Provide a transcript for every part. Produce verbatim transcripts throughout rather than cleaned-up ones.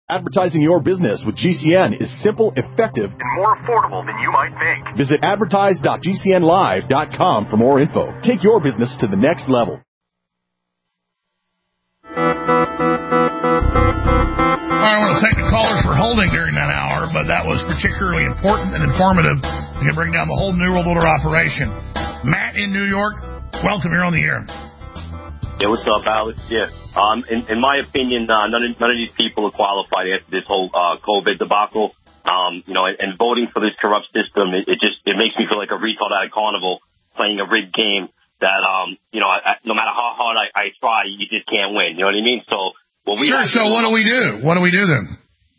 Advertising your business with G C N is simple, effective, and more affordable than you might think. Visit advertise dot g c n live dot com for more info. Take your business to the next level. All right, I want to thank the callers for holding during that hour, but that was particularly important and informative. We can bring down the whole New World Order operation. Matt in New York, welcome. You're on the air. Yeah, what's up, Alex? Yeah. Um, in, in my opinion, uh, none, of, none of these people are qualified after this whole uh, COVID debacle. Um, you know, and, and voting for this corrupt system, it, it just it makes me feel like a retard at a carnival playing a rigged game that, um, you know, I, no matter how hard I, I try, you just can't win. You know what I mean? So, what we sure. So, what do we do? What do we do then?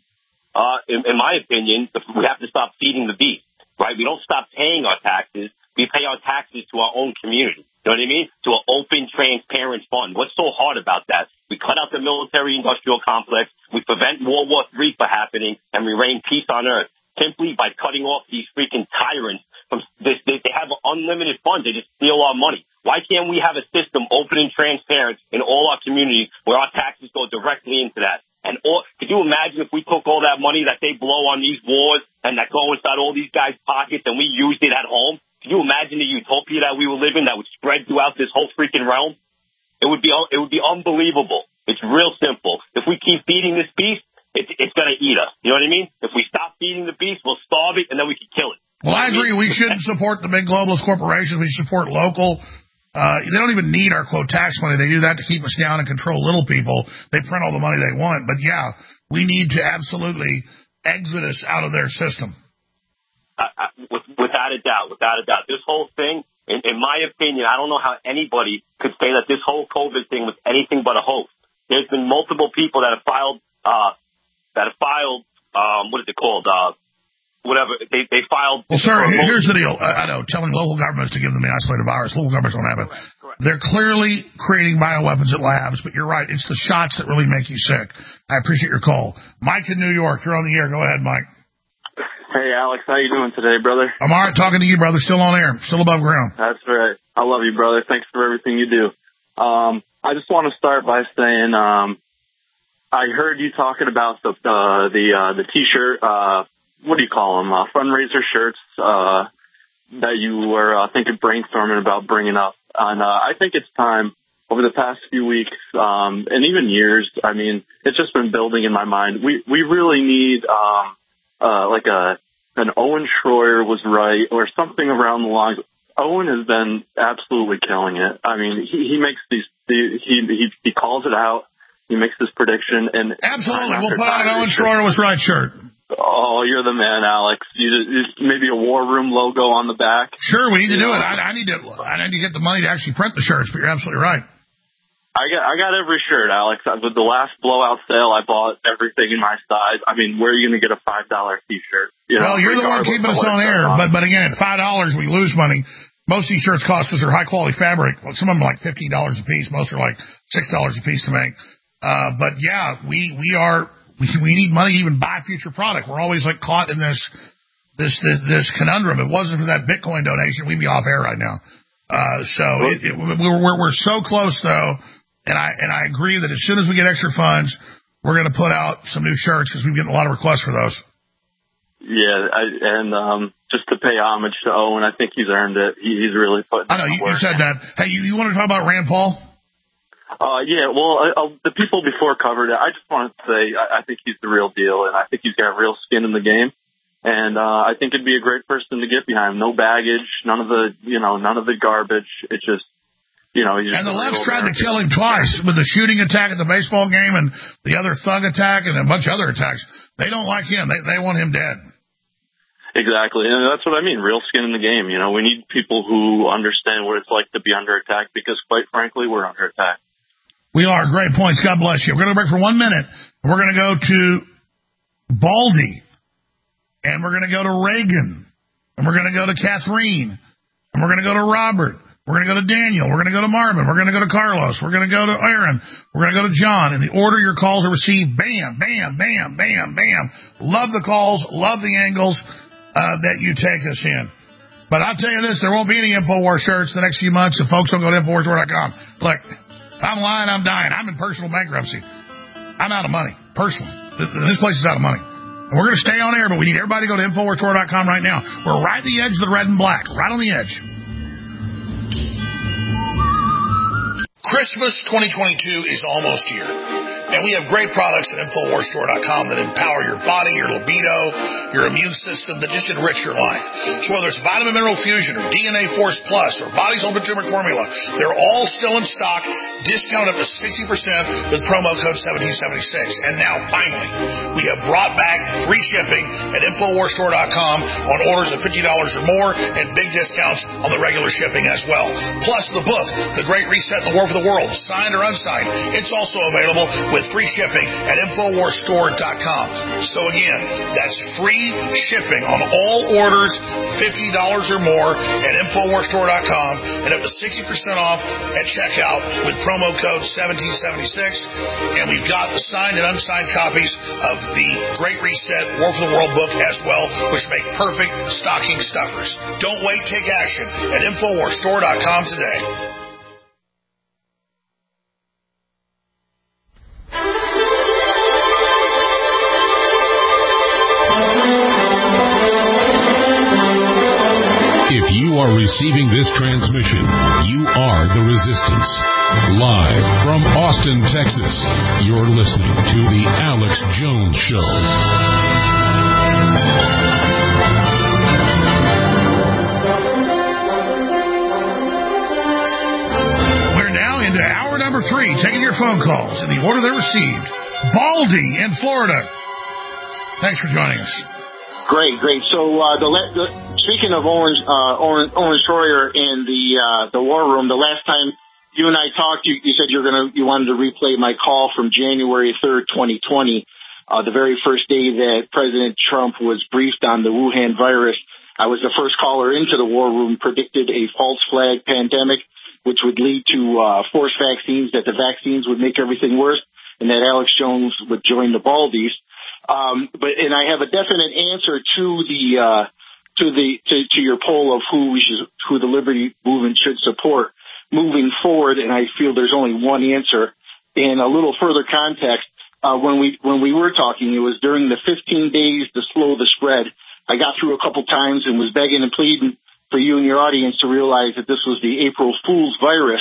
Uh, in, in my opinion, we have to stop feeding the beast, right? We don't stop paying our taxes. We pay our taxes to our own community. You know what I mean? To an open, transparent fund. What's so hard about that? We cut out the military-industrial complex. We prevent World War Three from happening, and we rain peace on earth simply by cutting off these freaking tyrants. From this, they, they have unlimited funds. They just steal our money. Why can't we have a system open and transparent in all our communities where our taxes go directly into that? And all, could you imagine if we took all that money that they blow on these wars and that go inside all these guys' pockets and we used it at home? Can you imagine the utopia that we would live in that would spread throughout this whole freaking realm? It would be it would be unbelievable. It's real simple. If we keep feeding this beast, it's it's going to eat us. You know what I mean? If we stop feeding the beast, we'll starve it, and then we can kill it. Well, I agree. We shouldn't support the big globalist corporations. We should support local. Uh, they don't even need our, quote, tax money. They do that to keep us down and control little people. They print all the money they want. But, yeah, we need to absolutely exit us out of their system. Uh, with, without a doubt, without a doubt. This whole thing, in, in my opinion, I don't know how anybody could say that this whole COVID thing was anything but a hoax. There's been multiple people that have filed, uh, that have filed, um, what is it called, uh, whatever, they, they filed. Well, sir, here's the deal. I, I know, telling local governments to give them the isolated virus, local governments don't have it. Correct, correct. They're clearly creating bioweapons at labs, but you're right, it's the shots that really make you sick. I appreciate your call. Mike in New York, you're on the air. Go ahead, Mike. Hey, Alex, how you doing today, brother? I'm all right talking to you, brother. Still on air. Still above ground. That's right. I love you, brother. Thanks for everything you do. Um, I just want to start by saying um, I heard you talking about the uh, the uh, the T-shirt, uh, what do you call them, uh, fundraiser shirts uh, that you were, uh, I think, brainstorming about bringing up. And uh, I think it's time over the past few weeks um, and even years, I mean, it's just been building in my mind. We, we really need um, uh, like a an Owen Schroyer was right or something around the lines. Owen has been absolutely killing it. I mean, he, he makes these, he, he he calls it out. He makes this prediction. And absolutely. We'll put out an Owen Schroyer was right shirt. Oh, you're the man, Alex. You just, maybe a War Room logo on the back. Sure, we need to you do know? it. I, I need to I need to get the money to actually print the shirts, but you're absolutely right. I got I got every shirt, Alex. With the last blowout sale, I bought everything in my size. I mean, where are you going to get a five dollar T-shirt? You know, well, you're the one keeping us on air. On. But but again, at five dollars, we lose money. Most of these shirts cost us are high quality fabric. Some of them are like fifteen dollars a piece. Most are like six dollars a piece to make. Uh, but yeah, we we are we we need money to even buy future product. We're always like caught in this this this, this conundrum. If it wasn't for that Bitcoin donation, we'd be off air right now. Uh, so it, it, we're, we're we're so close though. And I and I agree that as soon as we get extra funds, we're going to put out some new shirts because we've getting a lot of requests for those. Yeah, I, and um, just to pay homage to Owen, I think he's earned it. He, he's really putting. I know you, you said that. Hey, you, you want to talk about Rand Paul? Uh, yeah. Well, I, I, the people before covered it. I just want to say I, I think he's the real deal, and I think he's got real skin in the game. And uh, I think it'd be a great person to get behind. No baggage, none of the you know none of the garbage. It's just. You know, and the left tried to kill him twice with the shooting attack at the baseball game and the other thug attack and a bunch of other attacks. They don't like him. They they want him dead. Exactly. And that's what I mean. Real skin in the game. You know, we need people who understand what it's like to be under attack because, quite frankly, we're under attack. We are. Great points. God bless you. We're going to break for one minute. We're going to go to Baldy. And we're going to go to Reagan. And we're going to go to Catherine. And we're going to go to Robert. We're going to go to Daniel. We're going to go to Marvin. We're going to go to Carlos. We're going to go to Aaron. We're going to go to John. In the order your calls are received, bam, bam, bam, bam, bam. Love the calls. Love the angles uh, that you take us in. But I'll tell you this, there won't be any InfoWars shirts the next few months if folks don't go to Infowars dot com. Look, if I'm lying, I'm dying. I'm in personal bankruptcy. I'm out of money, personally. This place is out of money. And we're going to stay on air, but we need everybody to go to Infowars Store dot com right now. We're right at the edge of the red and black. Right on the edge. Christmas twenty twenty-two is almost here. And we have great products at Infowars Store dot com that empower your body, your libido, your immune system, that just enrich your life. So whether it's Vitamin Mineral Fusion or D N A Force Plus or Body's Ultimate Turmeric Formula, they're all still in stock, discounted up to sixty percent with promo code seventeen seventy-six. And now, finally, we have brought back free shipping at Infowars Store dot com on orders of fifty dollars or more and big discounts on the regular shipping as well. Plus the book, The Great Reset and the War for the World, signed or unsigned, it's also available with free shipping at Infowars Store dot com. So again, that's free shipping on all orders, fifty dollars or more at Infowars Store dot com, and up to sixty percent off at checkout with promo code seventeen seventy-six. And we've got the signed and unsigned copies of the Great Reset, War for the World book as well, which make perfect stocking stuffers. Don't wait, take action at Infowars Store dot com today. If you are receiving this transmission, you are the Resistance. Live from Austin, Texas, you're listening to The Alex Jones Show. We're now into hour number three, taking your phone calls in the order they're received. Baldy in Florida. Thanks for joining us. Great, great. So uh, the, the speaking of Orange, uh, Orange, Orange Schroyer in the uh, the war room, the last time you and I talked, you, you said you're gonna you wanted to replay my call from January third, twenty twenty, uh, the very first day that President Trump was briefed on the Wuhan virus. I was the first caller into the war room, predicted a false flag pandemic, which would lead to uh, forced vaccines, that the vaccines would make everything worse, and that Alex Jones would join the Baldies. Um, but and I have a definite answer to the uh, to the to, to your poll of who we should, who the Liberty Movement should support moving forward. And I feel there's only one answer. And a little further context, uh, when we when we were talking, it was during the fifteen days to slow the spread. I got through a couple times and was begging and pleading for you and your audience to realize that this was the April Fool's virus.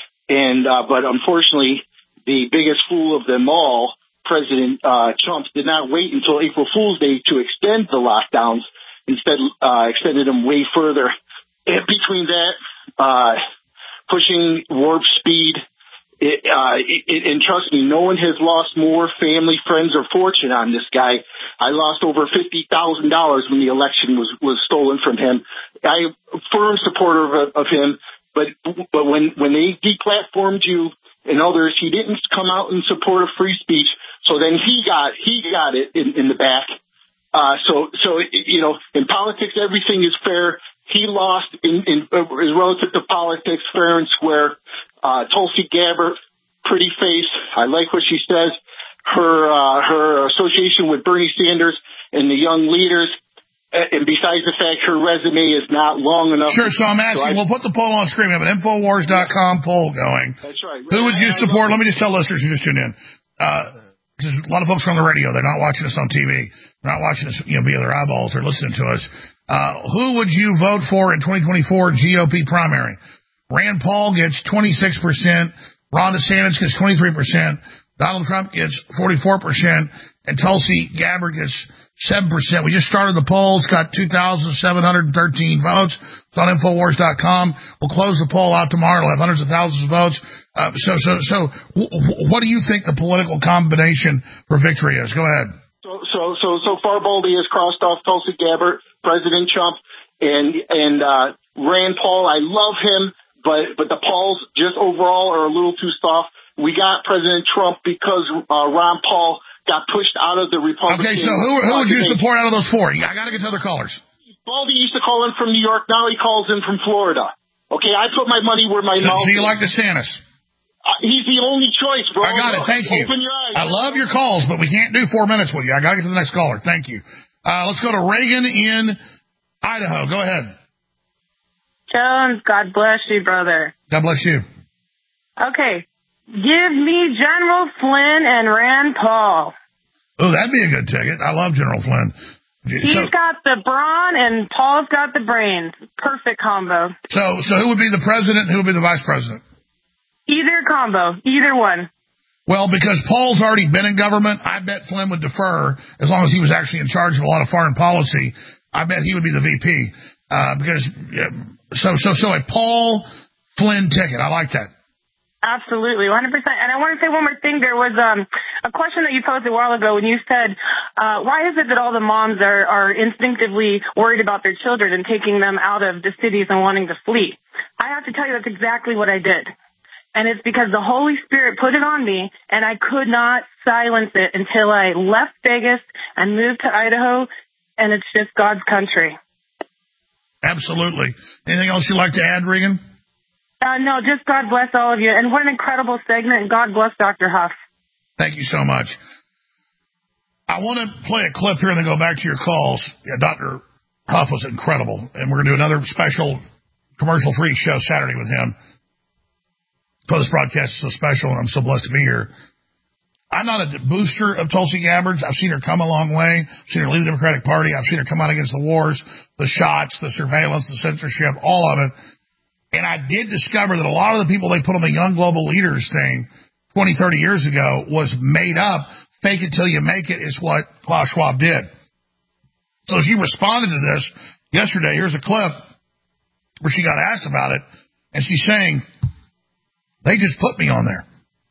And uh, but unfortunately, the biggest fool of them all, President uh, Trump, did not wait until April Fool's Day to extend the lockdowns. Instead, uh, extended them way further. And between that, uh, pushing warp speed, it, uh, it, it, and trust me, no one has lost more family, friends, or fortune on this guy. I lost over fifty thousand dollars when the election was, was stolen from him. I am a firm supporter of, of him, but but when, when they deplatformed you and others, he didn't come out in support of free speech. So then he got he got it in, in the back. Uh, so so you know, in politics everything is fair. He lost in, in uh, relative to politics, fair and square. Uh, Tulsi Gabbard, pretty face. I like what she says. Her uh, her association with Bernie Sanders and the young leaders. And besides the fact her resume is not long enough. Sure, so I'm asking, so I, we'll put the poll on screen. We have an Infowars dot com poll going. That's right. Who would you support? Let me just tell listeners who just tuned in. Uh, There's a lot of folks are on the radio. They're not watching us on T V. They're not watching us, you know, via their eyeballs. They're listening to us. Uh, who would you vote for in twenty twenty-four G O P primary? Rand Paul gets twenty-six percent. Ron DeSantis gets twenty-three percent. Donald Trump gets forty-four percent. And Tulsi Gabbard gets seven percent. We just started the poll. It's got two thousand seven hundred thirteen votes. It's on Infowars dot com. We'll close the poll out tomorrow. It'll have hundreds of thousands of votes. Uh, so, so, so, w- w- what do you think the political combination for victory is? Go ahead. So, so, so, so far, Baldy has crossed off Tulsi Gabbard, President Trump, and and uh, Rand Paul. I love him, but but the polls just overall are a little too soft. We got President Trump because uh, Ron Paul got pushed out of the Republican. Okay, so who who would you support out of those four? I got to get to other callers. Baldy used to call in from New York. Now he calls in from Florida. Okay, I put my money where my so, mouth is. So you is. like DeSantis? Uh, he's the only choice, bro. I got it. Thank you. Open your eyes. I love your calls, but we can't do four minutes with you. I got to get to the next caller. Thank you. Uh, let's go to Reagan in Idaho. Go ahead. Jones, God bless you, brother. God bless you. Okay. Give me General Flynn and Rand Paul. Oh, that'd be a good ticket. I love General Flynn. He's so, got the brawn and Paul's got the brains. Perfect combo. So, so who would be the president? Who would be the vice president? Either combo, either one. Well, because Paul's already been in government, I bet Flynn would defer as long as he was actually in charge of a lot of foreign policy. I bet he would be the V P. Uh, because yeah, so so so a Paul Flynn ticket. I like that. Absolutely, one hundred percent. And I want to say one more thing. There was um, a question that you posed a while ago when you said, uh, why is it that all the moms are, are instinctively worried about their children and taking them out of the cities and wanting to flee? I have to tell you that's exactly what I did. And it's because the Holy Spirit put it on me, and I could not silence it until I left Vegas and moved to Idaho, and it's just God's country. Absolutely. Anything else you'd like to add, Regan? Uh, no, just God bless all of you. And what an incredible segment. And God bless Doctor Huff. Thank you so much. I want to play a clip here and then go back to your calls. Yeah, Doctor Huff was incredible. And we're going to do another special commercial-free show Saturday with him. So this broadcast is so special, and I'm so blessed to be here. I'm not a booster of Tulsi Gabbard's. I've seen her come a long way. I've seen her lead the Democratic Party. I've seen her come out against the wars, the shots, the surveillance, the censorship, all of it. And I did discover that a lot of the people they put on the Young Global Leaders thing twenty, thirty years ago was made up. Fake it till you make it is what Klaus Schwab did. So she responded to this yesterday. Here's a clip where she got asked about it, and she's saying, they just put me on there.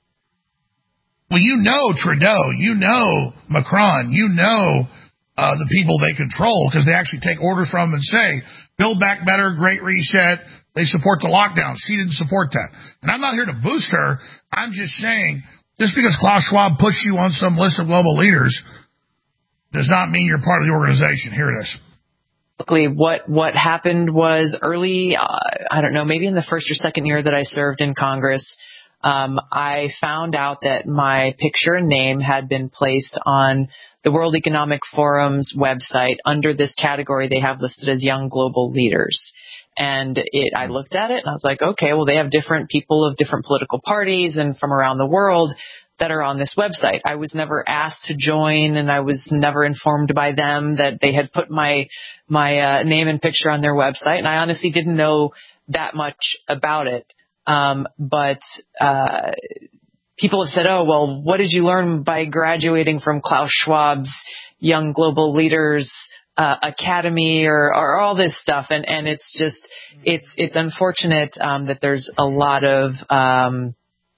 Well, you know Trudeau, you know Macron, you know uh, the people they control because they actually take orders from them and say, Build Back Better, Great Reset. They support the lockdown. She didn't support that. And I'm not here to boost her. I'm just saying, just because Klaus Schwab puts you on some list of global leaders does not mean you're part of the organization. Here it is. What what happened was early, uh, I don't know, maybe in the first or second year that I served in Congress, um, I found out that my picture and name had been placed on the World Economic Forum's website under this category they have listed as Young Global Leaders. And it, I looked at it and I was like, okay, well, they have different people of different political parties and from around the world that are on this website. I was never asked to join, and I was never informed by them that they had put my my uh, name and picture on their website. And I honestly didn't know that much about it. Um, but uh, people have said, oh, well, what did you learn by graduating from Klaus Schwab's Young Global Leaders Uh, academy or, or all this stuff, and, and it's just it's it's unfortunate um, that there's a lot of um,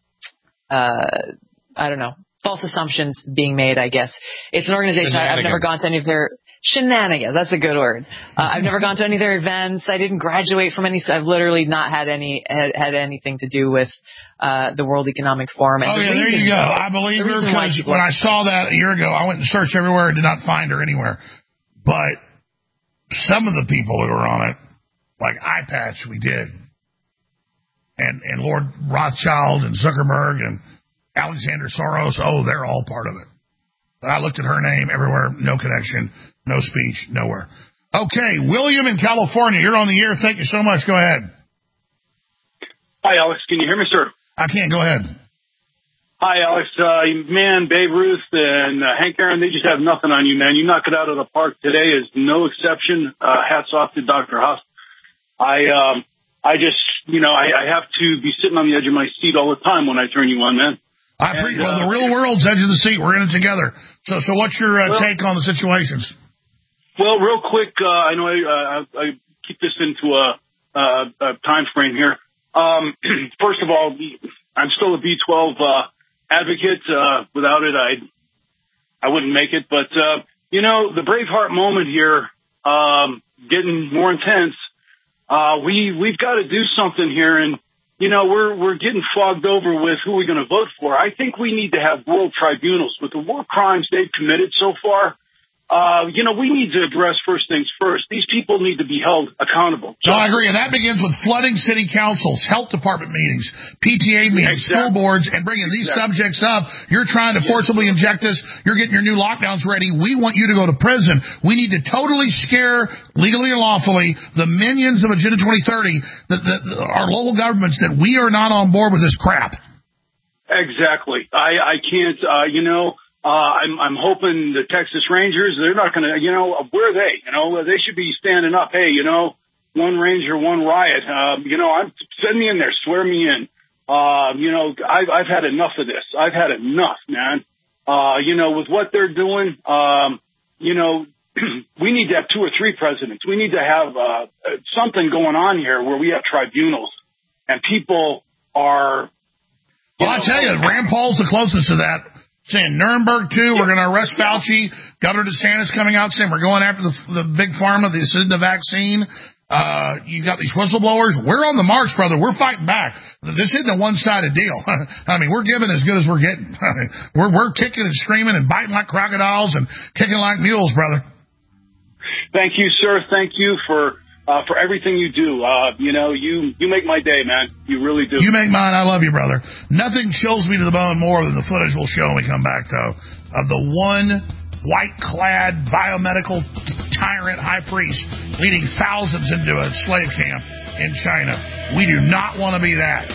uh, I don't know false assumptions being made. I guess it's an organization I, I've never gone to any of their shenanigans. That's a good word. Uh, I've never gone to any of their events. I didn't graduate from any. I've literally not had any had, had anything to do with uh, the World Economic Forum. And oh the yeah, there you go. I believe her because when I saw that a year ago, I went and searched everywhere and did not find her anywhere. But some of the people who were on it, like iPatch, we did, and and Lord Rothschild and Zuckerberg and Alexander Soros, oh, they're all part of it. But I looked at her name everywhere, no connection, no speech, nowhere. Okay, William in California, you're on the air. Thank you so much. Go ahead. Hi, Alex. Can you hear me, sir? I can't. Go ahead. Hi, Alex. Uh, man, Babe Ruth and uh, Hank Aaron, they just have nothing on you, man. You knock it out of the park today is no exception. Uh, hats off to Doctor Huff. I, um, I just, you know, I, I have to be sitting on the edge of my seat all the time when I turn you on, man. I appreciate. Well, uh, the real world's edge of the seat. We're in it together. So, so what's your uh, well, take on the situations? Well, real quick, uh, I know I, uh, I keep this into a, a, a time frame here. Um, first of all, I'm still a B twelve uh, advocate. Uh, without it, I I wouldn't make it. But uh, you know, the Braveheart moment here, um, getting more intense. Uh, we we've got to do something here, and you know, we're we're getting fogged over with who we're going to vote for. I think we need to have world tribunals with the war crimes they've committed so far. Uh, you know, we need to address first things first. These people need to be held accountable. No, I agree. And that begins with flooding city councils, health department meetings, P T A meetings, exactly. School boards, and bringing these exactly. subjects up. You're trying to yes. forcibly inject us. You're getting your new lockdowns ready. We want you to go to prison. We need to totally scare, legally and lawfully, the minions of Agenda twenty thirty, the, the, the, our local governments, that we are not on board with this crap. Exactly. I, I can't, uh, you know, Uh, I'm, I'm hoping the Texas Rangers, they're not going to, you know, where are they? You know, they should be standing up. Hey, you know, one Ranger, one riot. Uh, you know, I'm, send me in there, swear me in. Uh, you know, I've, I've had enough of this. I've had enough, man. Uh, you know, with what they're doing, um, you know, we need to have two or three presidents. We need to have, uh, something going on here where we have tribunals and people are. Well, I tell you, Rand Paul's the closest to that. Saying Nuremberg, too, we're going to arrest Fauci. Governor DeSantis coming out saying we're going after the, the big pharma, this isn't a vaccine. Uh, you got these whistleblowers. We're on the march, brother. We're fighting back. This isn't a one-sided deal. I mean, we're giving as good as we're getting. I mean, we're, we're kicking and screaming and biting like crocodiles and kicking like mules, brother. Thank you, sir. Thank you for... Uh, for everything you do. Uh, you know, you, you make my day, man. You really do. You make mine. I love you, brother. Nothing chills me to the bone more than the footage we'll show when we come back, though, of the one white-clad biomedical tyrant high priest leading thousands into a slave camp in China. We do not want to be that.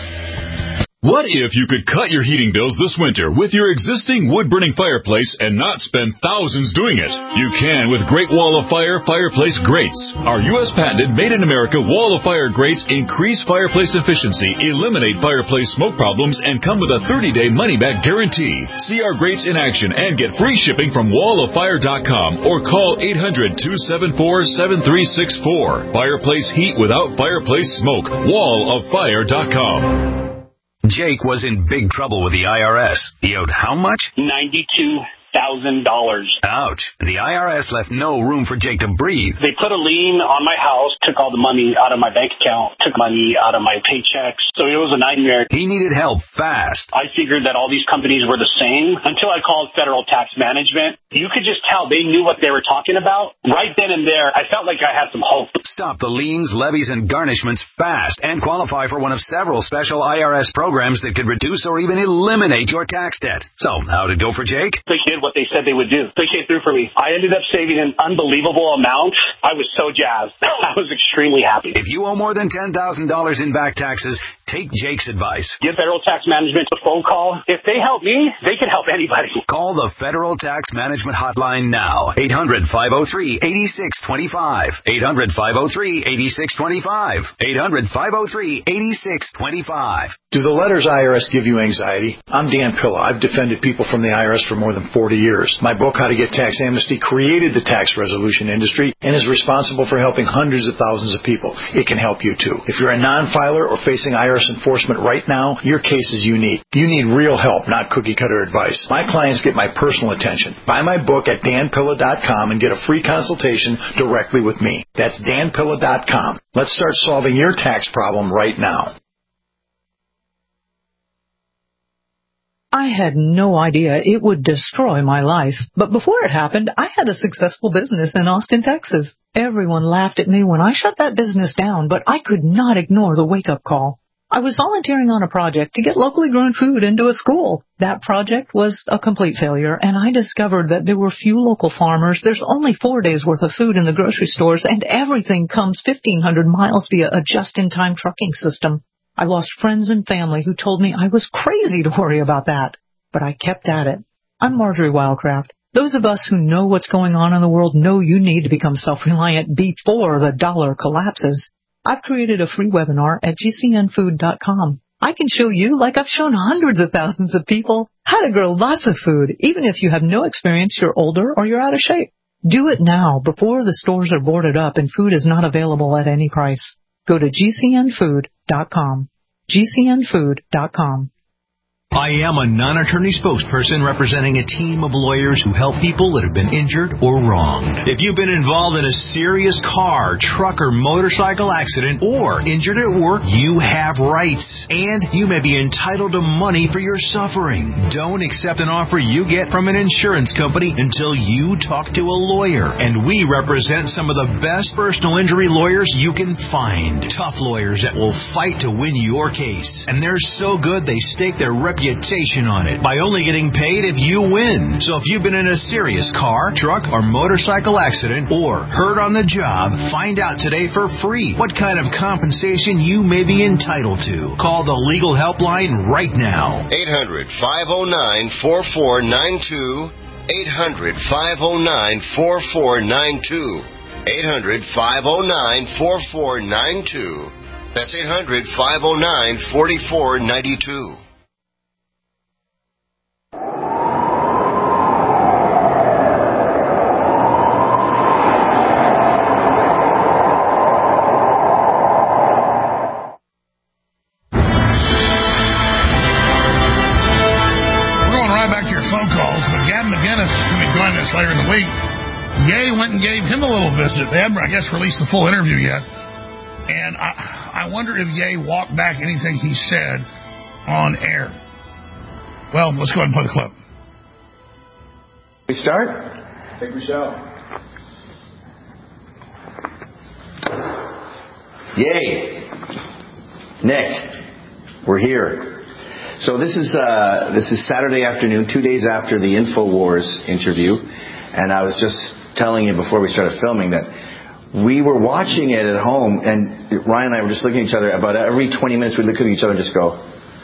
What if you could cut your heating bills this winter with your existing wood-burning fireplace and not spend thousands doing it? You can with Great Wall of Fire fireplace grates. Our U S patented made-in-America Wall of Fire grates increase fireplace efficiency, eliminate fireplace smoke problems, and come with a thirty-day money-back guarantee. See our grates in action and get free shipping from wall of fire dot com or call eight hundred, two seven four, seven three six four. Fireplace heat without fireplace smoke. wall of fire dot com. Jake was in big trouble with the I R S. He owed how much? ninety-two thousand dollars. Ouch. The I R S left no room for Jake to breathe. They put a lien on my house, took all the money out of my bank account, took money out of my paychecks. So it was a nightmare. He needed help fast. I figured that all these companies were the same until I called Federal Tax Management. You could just tell they knew what they were talking about. Right then and there, I felt like I had some hope. Stop the liens, levies, and garnishments fast and qualify for one of several special I R S programs that could reduce or even eliminate your tax debt. So, how'd it go for Jake? They did what they said they would do. They came through for me. I ended up saving an unbelievable amount. I was so jazzed. I was extremely happy. If you owe more than ten thousand dollars in back taxes, take Jake's advice. Give Federal Tax Management a phone call. If they help me, they can help anybody. Call the Federal Tax Management Hotline now. eight hundred, five oh three, eight six two five. eight hundred, five oh three, eight six two five. eight hundred, five oh three, eight six two five. Do the letters I R S give you anxiety? I'm Dan Pilla. I've defended people from the I R S for more than forty years. My book, How to Get Tax Amnesty, created the tax resolution industry and is responsible for helping hundreds of thousands of people. It can help you, too. If you're a non-filer or facing I R S enforcement right now, your case is unique. You need real help, not cookie-cutter advice. My clients get my personal attention. Buy my book at dan pilla dot com and get a free consultation directly with me. That's dan pilla dot com. Let's start solving your tax problem right now. I had no idea it would destroy my life. But before it happened, I had a successful business in Austin, Texas. Everyone laughed at me when I shut that business down, but I could not ignore the wake-up call. I was volunteering on a project to get locally grown food into a school. That project was a complete failure, and I discovered that there were few local farmers. There's only four days' worth of food in the grocery stores, and everything comes fifteen hundred miles via a just-in-time trucking system. I lost friends and family who told me I was crazy to worry about that. But I kept at it. I'm Marjorie Wildcraft. Those of us who know what's going on in the world know you need to become self-reliant before the dollar collapses. I've created a free webinar at g c n food dot com. I can show you, like I've shown hundreds of thousands of people, how to grow lots of food, even if you have no experience, you're older, or you're out of shape. Do it now before the stores are boarded up and food is not available at any price. Go to g c n food dot com. g c n food dot com. I am a non-attorney spokesperson representing a team of lawyers who help people that have been injured or wronged. If you've been involved in a serious car, truck, or motorcycle accident or injured at work, you have rights, and you may be entitled to money for your suffering. Don't accept an offer you get from an insurance company until you talk to a lawyer, and we represent some of the best personal injury lawyers you can find. Tough lawyers that will fight to win your case, and they're so good they stake their reputation reputation on it by only getting paid if you win. So if you've been in a serious car, truck, or motorcycle accident or hurt on the job, find out today for free what kind of compensation you may be entitled to. Call the legal helpline right now. eight hundred, five oh nine, four four nine two. eight hundred, five oh nine, four four nine two. eight hundred, five oh nine, four four nine two. That's eight hundred, five oh nine, four four nine two. Later in the week, Ye went and gave him a little visit. They haven't, I guess, released the full interview yet. And I, I wonder if Ye walked back anything he said on air. Well, let's go ahead and play the clip. We start? I think we shall. Yay. Nick, we're here. So this is uh, this is Saturday afternoon, two days after the InfoWars interview, and I was just telling you before we started filming that we were watching it at home, and Ryan and I were just looking at each other. About every twenty minutes, we'd look at each other and just go,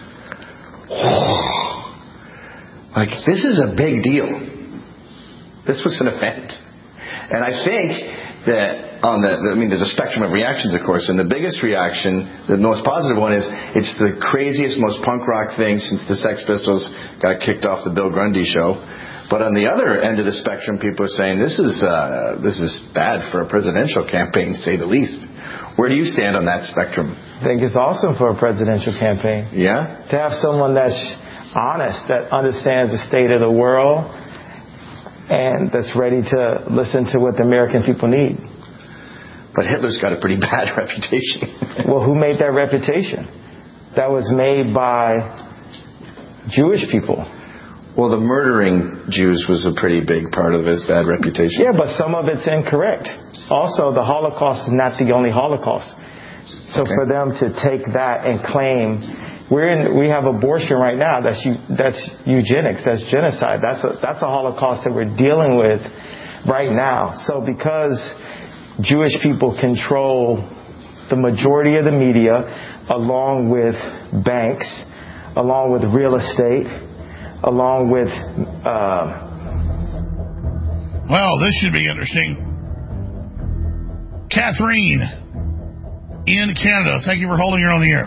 oh, like, this is a big deal. This was an event. And I think that on the, I mean, there's a spectrum of reactions, of course, and the biggest reaction, the most positive one, is it's the craziest, most punk rock thing since the Sex Pistols got kicked off the Bill Grundy show. But on the other end of the spectrum, people are saying this is uh, this is bad for a presidential campaign, to say the least. Where do you stand on that spectrum? I think it's awesome for a presidential campaign. Yeah? To have someone that's honest, that understands the state of the world, and that's ready to listen to what the American people need. But Hitler's got a pretty bad reputation. Well, who made that reputation? That was made by Jewish people. Well, the murdering Jews was a pretty big part of his bad reputation. Yeah, but some of it's incorrect. Also, the Holocaust is not the only Holocaust. So okay. For them to take that and claim, we're in, we have abortion right now. That's that's eugenics. That's genocide. That's a, that's a Holocaust that we're dealing with right now. So because Jewish people control the majority of the media, along with banks, along with real estate, along with... Uh... Well, this should be interesting. Catherine, in Canada, thank you for holding her on the air.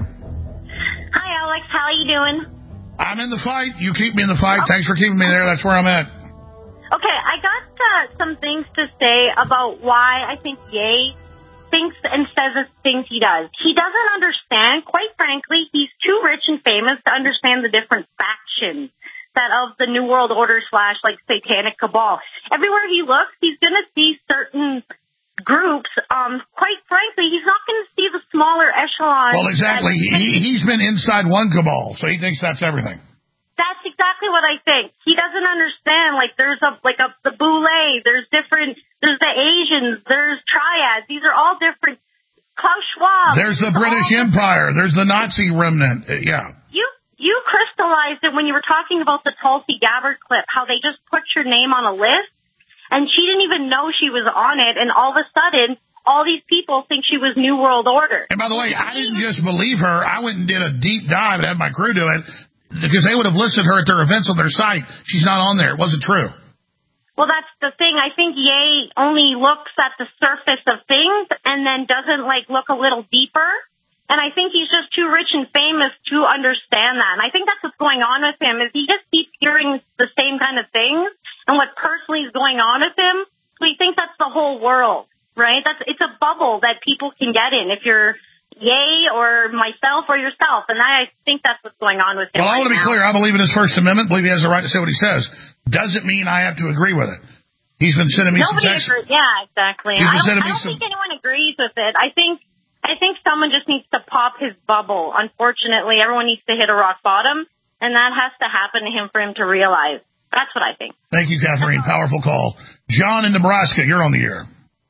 Hi, Alex. How are you doing? I'm in the fight. You keep me in the fight. Oh. Thanks for keeping me there. That's where I'm at. Okay, I got uh, some things to say about why I think Ye thinks and says the things he does. He doesn't understand, quite frankly, he's too rich and famous to understand the different factions that of the New World Order slash, like, satanic cabal. Everywhere he looks, he's going to see certain groups. Um, quite frankly, he's not going to see the smaller echelon. Well, exactly. He, he's been inside one cabal, so he thinks that's everything. That's exactly what I think. He doesn't understand, like, there's a, like, a, the Boule, there's different, there's the Asians, there's triads, these are all different. Klaus Schwab. There's the British Empire, there's the Nazi remnant, uh, yeah. You, you crystallized it when you were talking about the Tulsi Gabbard clip, how they just put your name on a list, and she didn't even know she was on it, and all of a sudden, all these people think she was New World Order. And by the way, I didn't just believe her, I went and did a deep dive and had my crew do it, because they would have listed her at their events on their site. She's not on there. It wasn't true. Well, that's the thing. I think Ye only looks at the surface of things and then doesn't, like, look a little deeper. And I think he's just too rich and famous to understand that. And I think that's what's going on with him, is he just keeps hearing the same kind of things and what personally is going on with him. So he thinks that's the whole world, right? That's It's a bubble that people can get in if you're Ye or myself or yourself, and I think that's what's going on with him. Well, right I want to be now. clear. I believe in his First Amendment. Believe he has the right to say what he says. Doesn't mean I have to agree with it. He's been sending me Nobody some texts. Agrees. Yeah, exactly. He's been I don't, sending I me don't some... think anyone agrees with it. I think I think someone just needs to pop his bubble. Unfortunately, everyone needs to hit a rock bottom, and that has to happen to him for him to realize. That's what I think. Thank you, Catherine. Powerful call. John in Nebraska, you're on the air.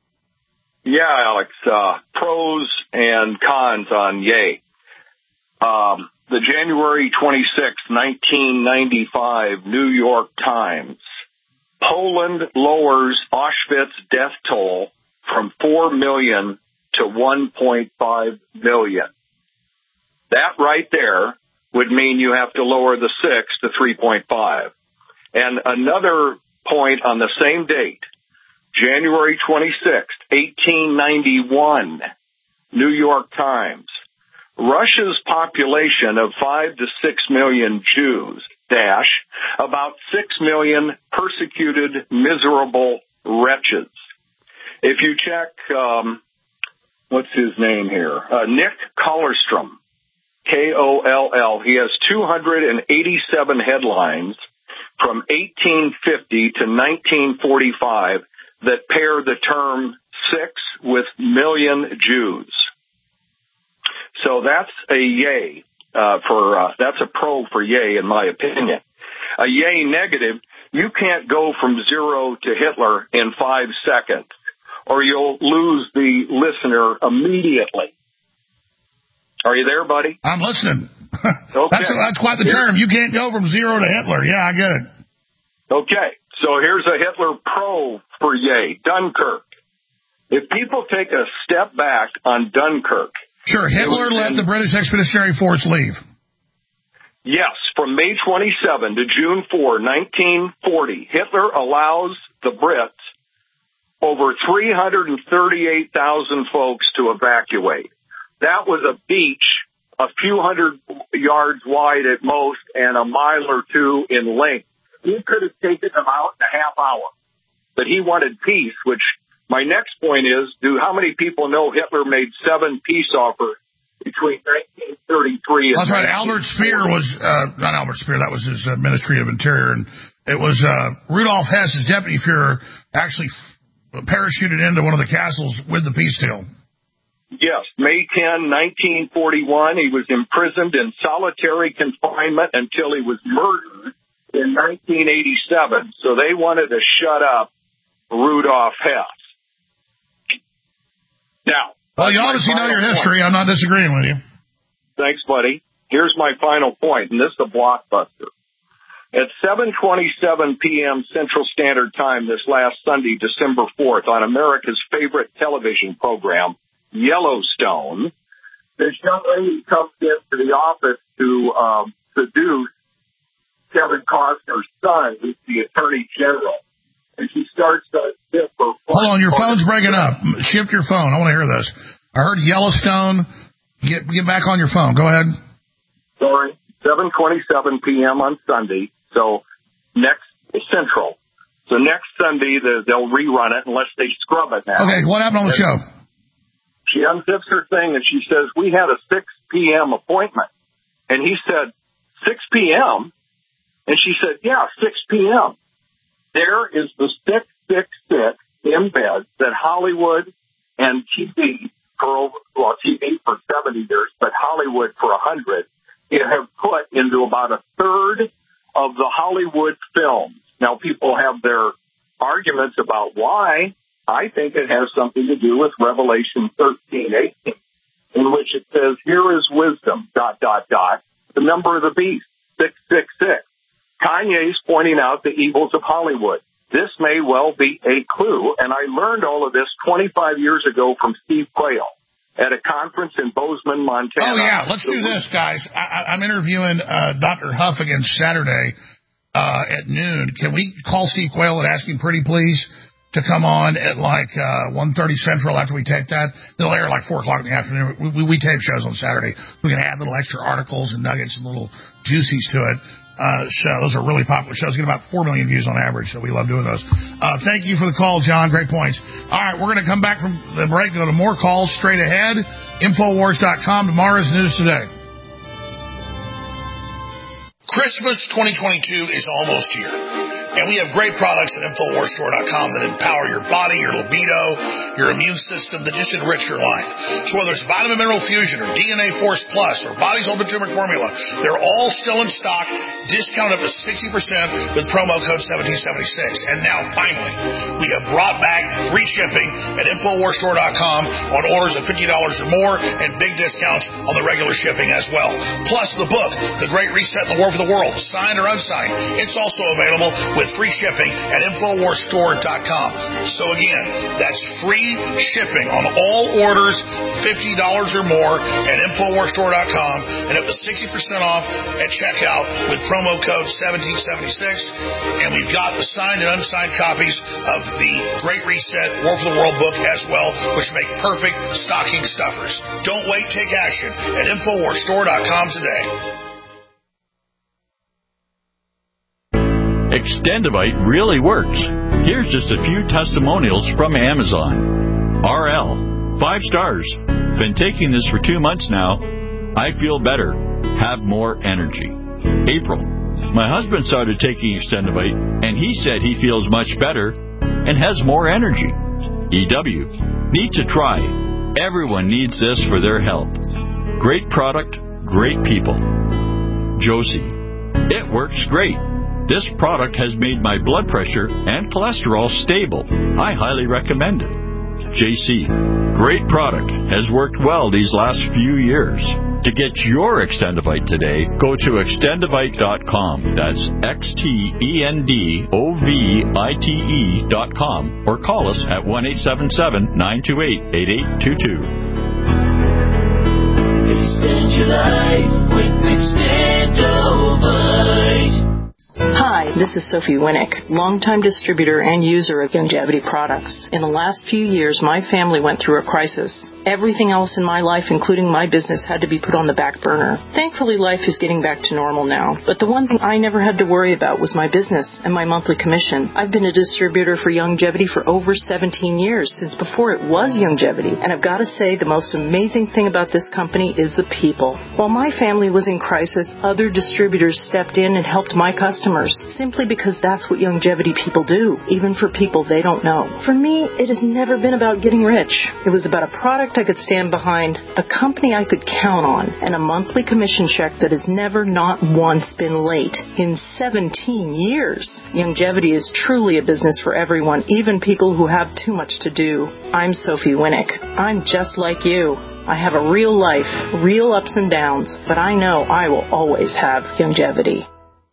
Yeah, Alex. Uh, pros and cons on Ye. Um, the January twenty-sixth, nineteen ninety-five New York Times. Poland lowers Auschwitz death toll from four million to one point five million. That right there would mean you have to lower the six to three point five. And another point on the same date, January twenty-sixth, eighteen ninety-one, New York Times. Russia's population of five to six million Jews, dash, about six million persecuted, miserable wretches. If you check, um, what's his name here? Uh, Nick Kollerstrom, K O L L. He has two hundred eighty-seven headlines from eighteen fifty to nineteen forty-five that pair the term six with million Jews. So that's a yay uh, for uh, that's a pro for yay in my opinion. A yay negative, you can't go from zero to Hitler in five seconds, or you'll lose the listener immediately. Are you there, buddy? I'm listening. Okay. that's, that's quite the term. You can't go from zero to Hitler. Yeah, I get it. Okay, so here's a Hitler pro for yay, Dunkirk. If people take a step back on Dunkirk. Sure, Hitler let the British Expeditionary Force leave. Yes, from May twenty-seventh to June fourth, nineteen forty, Hitler allows the Brits over three hundred thirty-eight thousand folks to evacuate. That was a beach a few hundred yards wide at most and a mile or two in length. He could have taken them out in a half hour, but he wanted peace, which my next point is, do how many people know Hitler made seven peace offers between nineteen thirty-three and That's right. Albert Speer was, uh, not Albert Speer, that was his uh, Ministry of Interior, and it was uh, Rudolf Hess, his deputy Führer, actually f- parachuted into one of the castles with the peace deal. Yes, May tenth, nineteen forty-one, he was imprisoned in solitary confinement until he was murdered in nineteen eighty-seven, so they wanted to shut up Rudolf Hess. Now, well, you obviously know your history. Point. I'm not disagreeing with you. Thanks, buddy. Here's my final point, and this is a blockbuster. At seven twenty-seven p.m. Central Standard Time this last Sunday, December fourth, on America's favorite television program, Yellowstone, this young lady comes into the office to um, seduce Kevin Costner's son, who's the Attorney General. And she starts to dip her phone. Hold on, your phone's breaking up. Shift your phone. I want to hear this. I heard Yellowstone. Get get back on your phone. Go ahead. Sorry. seven twenty-seven p.m. on Sunday. So next Central. So next Sunday the, they'll rerun it unless they scrub it now. Okay, what happened on the and show? She unzips her thing and she says, we had a six p.m. appointment. And he said, six p.m.? And she said, yeah, six p.m. There is the six six six embed that Hollywood and T V for over, well, T V for seventy years, but Hollywood for one hundred, have put into about a third of the Hollywood films. Now, people have their arguments about why. I think it has something to do with Revelation thirteen eighteen, in which it says, here is wisdom, dot, dot, dot, the number of the beast, six six six. Kanye's pointing out the evils of Hollywood. This may well be a clue, and I learned all of this twenty-five years ago from Steve Quayle at a conference in Bozeman, Montana. Oh, yeah, let's do this, guys. I, I'm interviewing uh, Doctor Huff again Saturday uh, at noon. Can we call Steve Quayle and ask him pretty please to come on at like uh, one thirty Central after we tape that? They'll air like four o'clock in the afternoon. We, we, we tape shows on Saturday. We can add little extra articles and nuggets and little juicies to it. Uh, so those are really popular shows. Get about four million views on average, so we love doing those. Uh, thank you for the call, John. Great points. All right, we're going to come back from the break, go to more calls straight ahead. Infowars dot com, tomorrow's News Today. Christmas twenty twenty-two is almost here, and we have great products at Infowars Store dot com that empower your body, your libido, your immune system, that just enrich your life. So whether it's Vitamin Mineral Fusion or D N A Force Plus or Body's Ultimate Turmeric Formula, they're all still in stock, discounted up to sixty percent with promo code seventeen seventy-six. And now, finally, we have brought back free shipping at Infowars Store dot com on orders of fifty dollars or more, and big discounts on the regular shipping as well. Plus, the book, The Great Reset and the War for the World, signed or unsigned, it's also available with with free shipping at Infowars Store dot com. So again, that's free shipping on all orders fifty dollars or more at Infowars Store dot com, and up to sixty percent off at checkout with promo code seventeen seventy-six. And we've got the signed and unsigned copies of the Great Reset War for the World book as well, which make perfect stocking stuffers. Don't wait, take action at Infowars Store dot com today. Extendivite really works. Here's just a few testimonials from Amazon. R L, five stars. Been taking this for two months now. I feel better. Have more energy. April, my husband started taking Extendivite, and he said he feels much better and has more energy. E W, need to try. Everyone needs this for their health. Great product, great people. Josie, it works great. This product has made my blood pressure and cholesterol stable. I highly recommend it. J C, great product. Has worked well these last few years. To get your Extendivite today, go to extendivite dot com. That's X T E N D O V I T E dot com or call us at one eight seven seven, nine two eight, eight eight two two. Extend your life with Extendivite. Hi, this is Sophie Winnick, longtime distributor and user of Youngevity products. In the last few years, my family went through a crisis. Everything else in my life, including my business, had to be put on the back burner. Thankfully, life is getting back to normal now. But the one thing I never had to worry about was my business and my monthly commission. I've been a distributor for Youngevity for over seventeen years, since before it was Youngevity. And I've got to say, the most amazing thing about this company is the people. While my family was in crisis, other distributors stepped in and helped my customers, simply because that's what Youngevity people do, even for people they don't know. For me, it has never been about getting rich. It was about a product I could stand behind, a company I could count on, and a monthly commission check that has never not once been late in seventeen years. Youngevity is truly a business for everyone, even people who have too much to do. I'm Sophie Winnick. I'm just like you. I have a real life, real ups and downs, but I know I will always have Youngevity.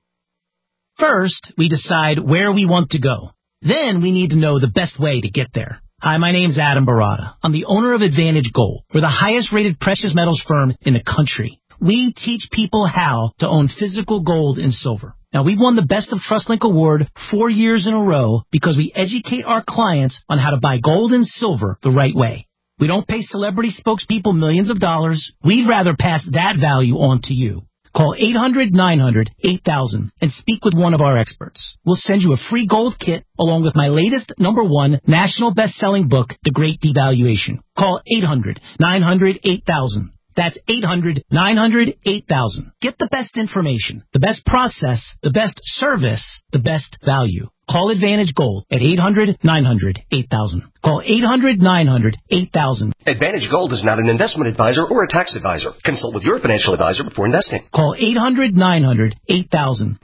First, we decide where we want to go. Then we need to know the best way to get there. Hi, my name's Adam Barada. I'm the owner of Advantage Gold. We're the highest rated precious metals firm in the country. We teach people how to own physical gold and silver. Now, we've won the Best of TrustLink Award four years in a row because we educate our clients on how to buy gold and silver the right way. We don't pay celebrity spokespeople millions of dollars. We'd rather pass that value on to you. Call eight hundred, nine hundred, eight thousand and speak with one of our experts. We'll send you a free gold kit along with my latest number one national best-selling book, The Great Devaluation. Call eight hundred, nine hundred, eight thousand. That's eight hundred, nine hundred, eight thousand. Get the best information, the best process, the best service, the best value. Call Advantage Gold at eight hundred, nine hundred, eight thousand. Call eight hundred, nine hundred, eight thousand. Advantage Gold is not an investment advisor or a tax advisor. Consult with your financial advisor before investing. Call eight hundred, nine hundred, eight thousand.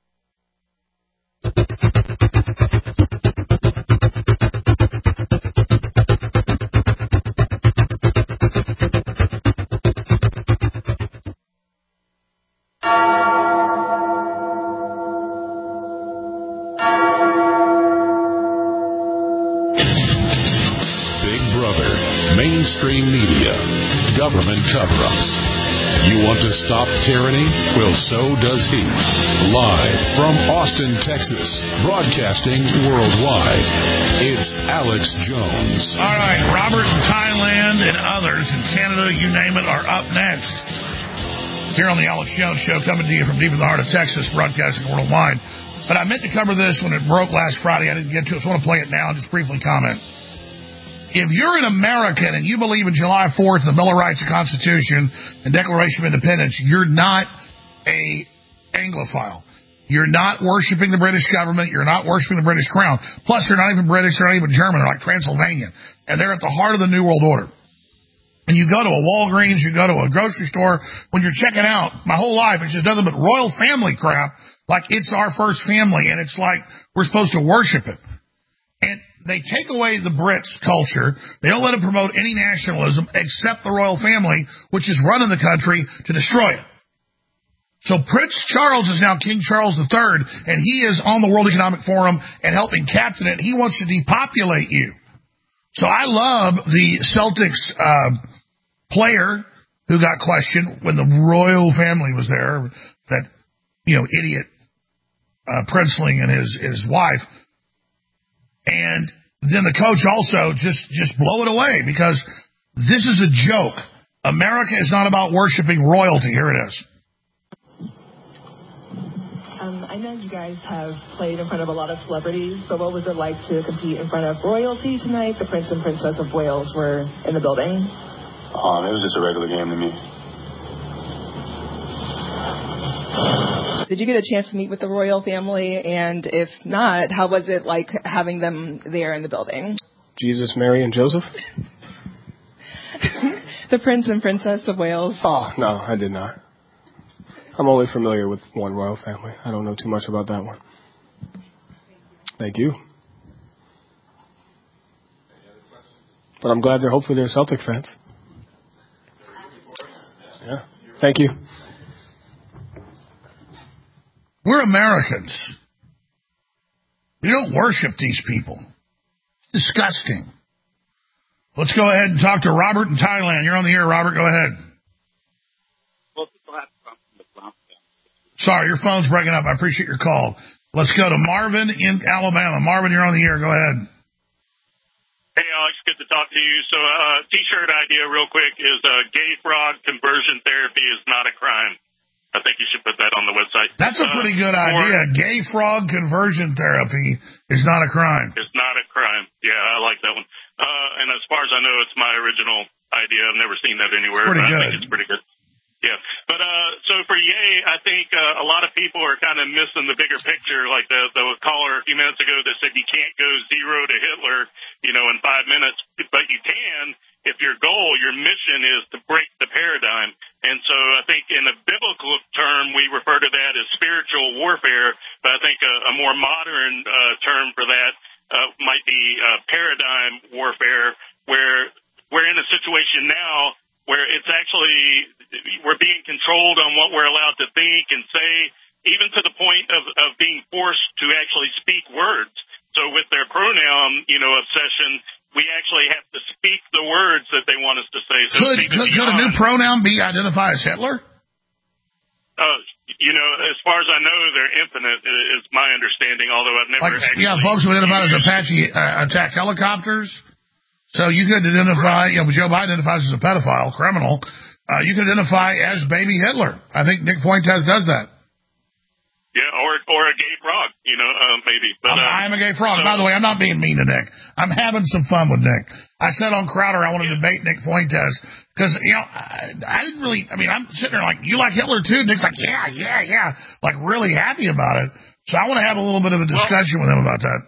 Mainstream media, government cover-ups. You want to stop tyranny? Well, so does he. Live from Austin, Texas, broadcasting worldwide, it's Alex Jones. All right, Robert in Thailand and others in Canada, you name it, are up next. Here on the Alex Jones Show, coming to you from deep in the heart of Texas, broadcasting worldwide. But I meant to cover this when it broke last Friday. I didn't get to it, so I want to play it now and just briefly comment. If you're an American and you believe in July fourth, the Bill of Rights, the Constitution, and Declaration of Independence, you're not a Anglophile. You're not worshiping the British government. You're not worshiping the British crown. Plus, they're not even British. They're not even German. They're like Transylvanian. And they're at the heart of the New World Order. And you go to a Walgreens, you go to a grocery store, when you're checking out, my whole life, it's just nothing but royal family crap, like it's our first family, and it's like we're supposed to worship it. And they take away the Brits' culture. They don't let them promote any nationalism except the royal family, which is running the country to destroy it. So Prince Charles is now King Charles the Third, and he is on the World Economic Forum and helping captain it. He wants to depopulate you. So I love the Celtics uh, player who got questioned when the royal family was there, that, you know, idiot uh, Princeling and his, his wife. And then the coach also just, just blow it away because this is a joke. America is not about worshiping royalty. Here it is. Um, I know you guys have played in front of a lot of celebrities, but what was it like to compete in front of royalty tonight? The Prince and Princess of Wales were in the building. Um, it was just a regular game to me. Did you get a chance to meet with the royal family? And if not, how was it like having them there in the building? Jesus, Mary, and Joseph? The Prince and Princess of Wales. Oh, no, I did not. I'm only familiar with one royal family. I don't know too much about that one. Thank you. But I'm glad they're hopefully they're Celtic fans. Yeah. Thank you. We're Americans. We don't worship these people. It's disgusting. Let's go ahead and talk to Robert in Thailand. You're on the air, Robert. Go ahead. Sorry, your phone's breaking up. I appreciate your call. Let's go to Marvin in Alabama. Marvin, you're on the air. Go ahead. Hey, Alex. Good to talk to you. So, uh, T-shirt idea real quick is uh, gay frog conversion therapy is not a crime. I think you should put that on the website. That's a pretty good uh, idea. Gay frog conversion therapy is not a crime. It's not a crime. Yeah, I like that one. Uh, and as far as I know, it's my original idea. I've never seen that anywhere, It's pretty but I good. think it's pretty good. Yeah. But, uh, so for Ye, I think, uh, a lot of people are kind of missing the bigger picture. Like the, the caller a few minutes ago that said you can't go zero to Hitler, you know, in five minutes, but you can if your goal, your mission is to break the paradigm. And so I think in a biblical term, we refer to that as spiritual warfare, but I think a, a more modern, uh, term for that, uh, might be, uh, paradigm warfare, where we're in a situation now where it's actually, we're being controlled on what we're allowed to think and say, even to the point of, of being forced to actually speak words. So with their pronoun, you know, obsession, we actually have to speak the words that they want us to say. So Could, could, could a new pronoun be identify as Hitler? Uh, you know, as far as I know, they're infinite, is my understanding, although I've never Like, actually... yeah, folks who identify as Apache uh, attack helicopters. So you could identify, you know, Joe Biden identifies as a pedophile, criminal. Uh, you could identify as baby Hitler. I think Nick Fuentes does that. Yeah, or or a gay frog, you know, uh, maybe. But uh, I'm a gay frog. So, By the way, I'm not being mean to Nick. I'm having some fun with Nick. I said on Crowder I want to debate Nick Fuentes because, you know, I, I didn't really, I mean, I'm sitting there like, you like Hitler too? Nick's like, yeah, yeah, yeah, like really happy about it. So I want to have a little bit of a discussion with him about that.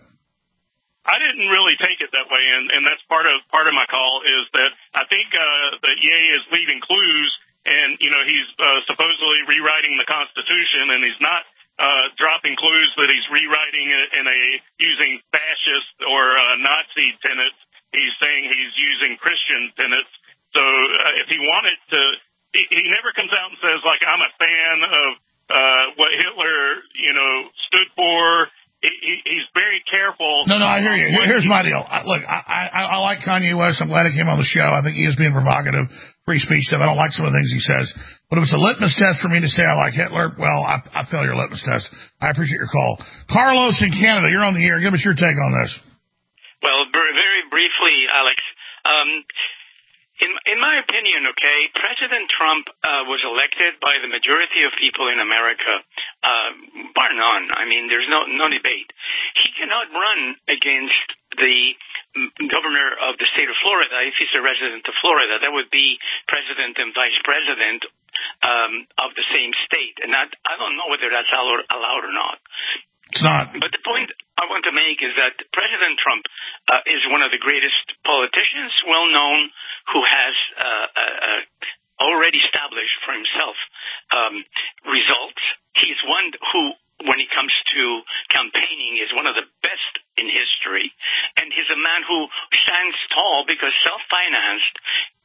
I didn't really take it that way, and, and that's part of part of my call is that I think uh, that Ye is leaving clues, and you know he's uh, supposedly rewriting the Constitution, and he's not uh, dropping clues that he's rewriting it in a using fascist or uh, Nazi tenets. He's saying he's using Christian tenets. So uh, if he wanted to, he, he never comes out and says like I'm a fan of uh, what Hitler, you know, stood for. He, he's very careful. No, no, I hear you. Here's my deal. I, look, I, I, I like Kanye West. I'm glad he came on the show. I think he is being provocative, free speech stuff. I don't like some of the things he says. But if it's a litmus test for me to say I like Hitler, well, I, I fail your litmus test. I appreciate your call. Carlos in Canada, you're on the air. Give us your take on this. Well, very briefly, Alex. Um, In, in my opinion, okay, President Trump uh, was elected by the majority of people in America, uh, bar none. I mean, there's no no debate. He cannot run against the governor of the state of Florida if he's a resident of Florida. That would be president and vice president um, of the same state. And I, I don't know whether that's allowed, allowed or not. It's not. But the point I want to make is that President Trump uh, is one of the greatest politicians, well known, who has uh, uh, already established for himself um, results. He's one who, when it comes to campaigning, is one of the best in history. And he's a man who stands tall because self-financed,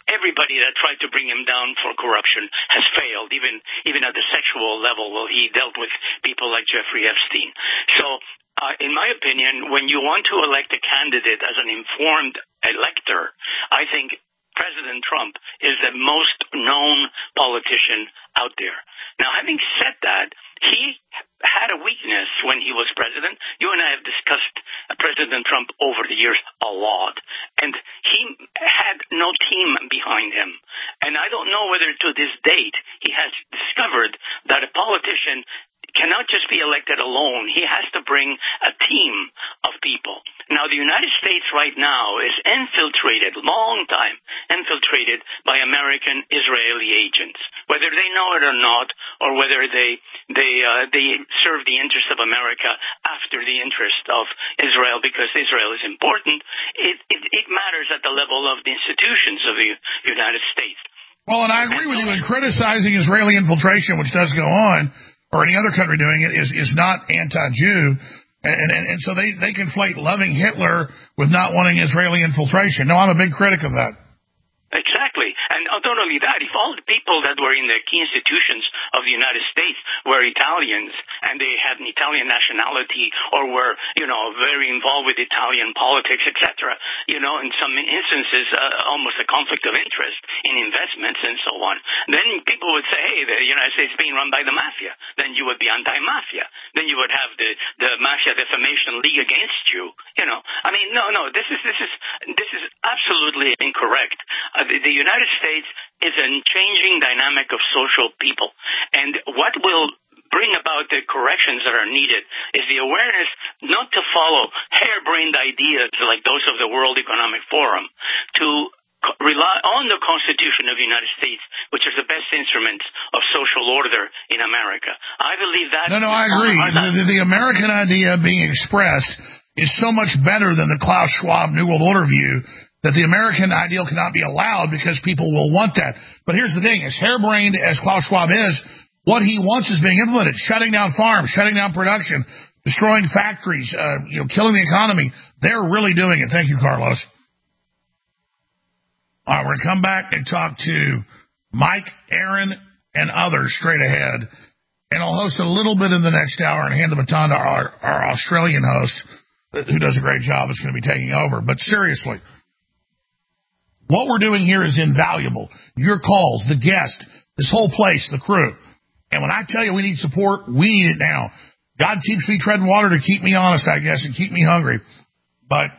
everybody that tried to bring him down for corruption has failed, even even at the sexual level. Well, he dealt with people like Jeffrey Epstein. So, uh, in my opinion, when you want to elect a candidate as an informed elector, I think President Trump is the most known politician out there. Now, having said that, he had a weakness when he was president. You and I have discussed President Trump over the years a lot, and he had no team behind him. And I don't know whether to this date he has discovered that a politician cannot just be elected alone. He has to bring a team of people. Now, the United States right now is infiltrated, long time infiltrated by American Israeli agents, whether they know it or not, or whether they they uh, they serve the interest of America after the interest of Israel, because Israel is important. It it, it matters at the level of the institutions of the United States. Well, and I agree with you in criticizing Israeli infiltration, which does go on, or any other country doing it, is, is not anti-Jew. And, and, and so they, they conflate loving Hitler with not wanting Israeli infiltration. No, I'm a big critic of that. Exactly. And not only that, if all the people that were in the key institutions of the United States were Italians and they had an Italian nationality or were, you know, very involved with Italian politics, et cetera, you know, in some instances, uh, almost a conflict of interest in investments and so on, then people would say, hey, the United States is being run by the mafia. Then you would be anti-mafia. Then you would have the, the Mafia Defamation League against you. You know, I mean, no, no, this is, this is, this is absolutely incorrect. Uh, the, the United States is a changing dynamic of social people. And what will bring about the corrections that are needed is the awareness not to follow harebrained ideas like those of the World Economic Forum, to rely on the Constitution of the United States, which is the best instrument of social order in America. I believe that... No, no, I agree. The, the American idea being expressed is so much better than the Klaus Schwab New World Order view that the American ideal cannot be allowed because people will want that. But here's the thing. As harebrained as Klaus Schwab is, what he wants is being implemented. Shutting down farms, shutting down production, destroying factories, uh, you know, killing the economy. They're really doing it. Thank you, Carlos. All right, we're going to come back and talk to Mike, Aaron, and others straight ahead. And I'll host a little bit in the next hour and hand the baton to our, our Australian host, who does a great job. It's going to be taking over. But seriously, what we're doing here is invaluable. Your calls, the guest, this whole place, the crew. And when I tell you we need support, we need it now. God keeps me treading water to keep me honest, I guess, and keep me hungry. But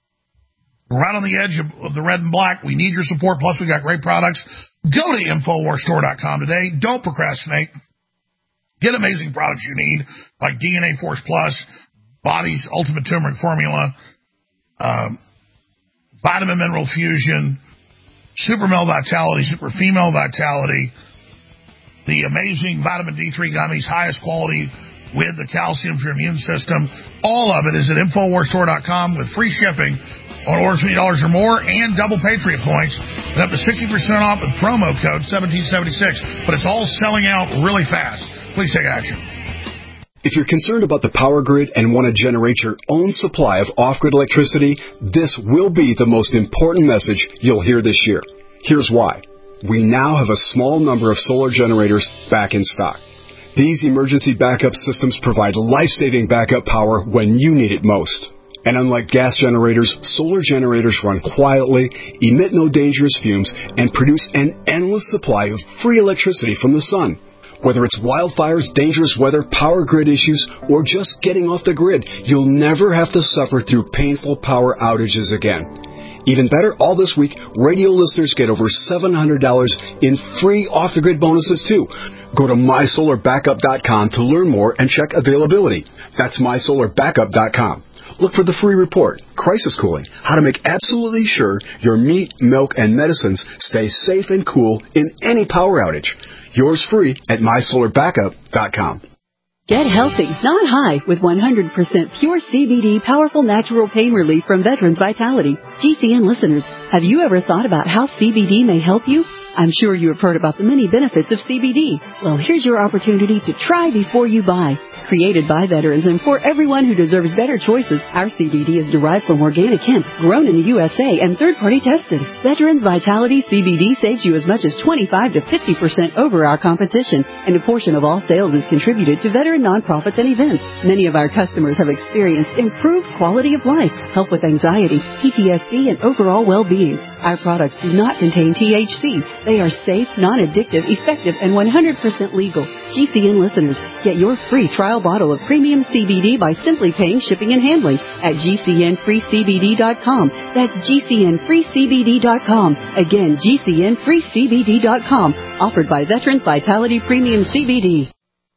we're right on the edge of, of the red and black. We need your support. Plus, we got great products. Go to Infowars Store dot com today. Don't procrastinate. Get amazing products you need, like D N A Force Plus, Body's Ultimate Turmeric Formula, um, Vitamin Mineral Fusion, Super Male Vitality, Super Female Vitality, the amazing Vitamin D three gummies, highest quality with the calcium for your immune system. All of it is at Infowars Store dot com with free shipping on orders twenty dollars or more and double Patriot points and up to sixty percent off with promo code seventeen seventy-six. But it's all selling out really fast. Please take action. If you're concerned about the power grid and want to generate your own supply of off-grid electricity, this will be the most important message you'll hear this year. Here's why. We now have a small number of solar generators back in stock. These emergency backup systems provide life-saving backup power when you need it most. And unlike gas generators, solar generators run quietly, emit no dangerous fumes, and produce an endless supply of free electricity from the sun. Whether it's wildfires, dangerous weather, power grid issues, or just getting off the grid, you'll never have to suffer through painful power outages again. Even better, all this week, radio listeners get over seven hundred dollars in free off-the-grid bonuses, too. Go to my solar backup dot com to learn more and check availability. That's my solar backup dot com. Look for the free report, Crisis Cooling, how to make absolutely sure your meat, milk, and medicines stay safe and cool in any power outage. Yours free at my solar backup dot com. Get healthy, not high, with one hundred percent pure C B D powerful natural pain relief from Veterans Vitality. G C N listeners, have you ever thought about how C B D may help you? I'm sure you have heard about the many benefits of C B D. Well, here's your opportunity to try before you buy. Created by veterans and for everyone who deserves better choices, our C B D is derived from organic hemp, grown in the U S A and third-party tested. Veterans Vitality C B D saves you as much as twenty-five to fifty percent over our competition, and a portion of all sales is contributed to veteran nonprofits and events. Many of our customers have experienced improved quality of life, help with anxiety, P T S D, and overall well-being. Our products do not contain T H C. They are safe, non-addictive, effective, and one hundred percent legal. G C N listeners, get your free trial bottle of premium C B D by simply paying shipping and handling at G C N free C B D dot com. That's G C N free C B D dot com. Again, G C N free C B D dot com. Offered by Veterans Vitality Premium C B D.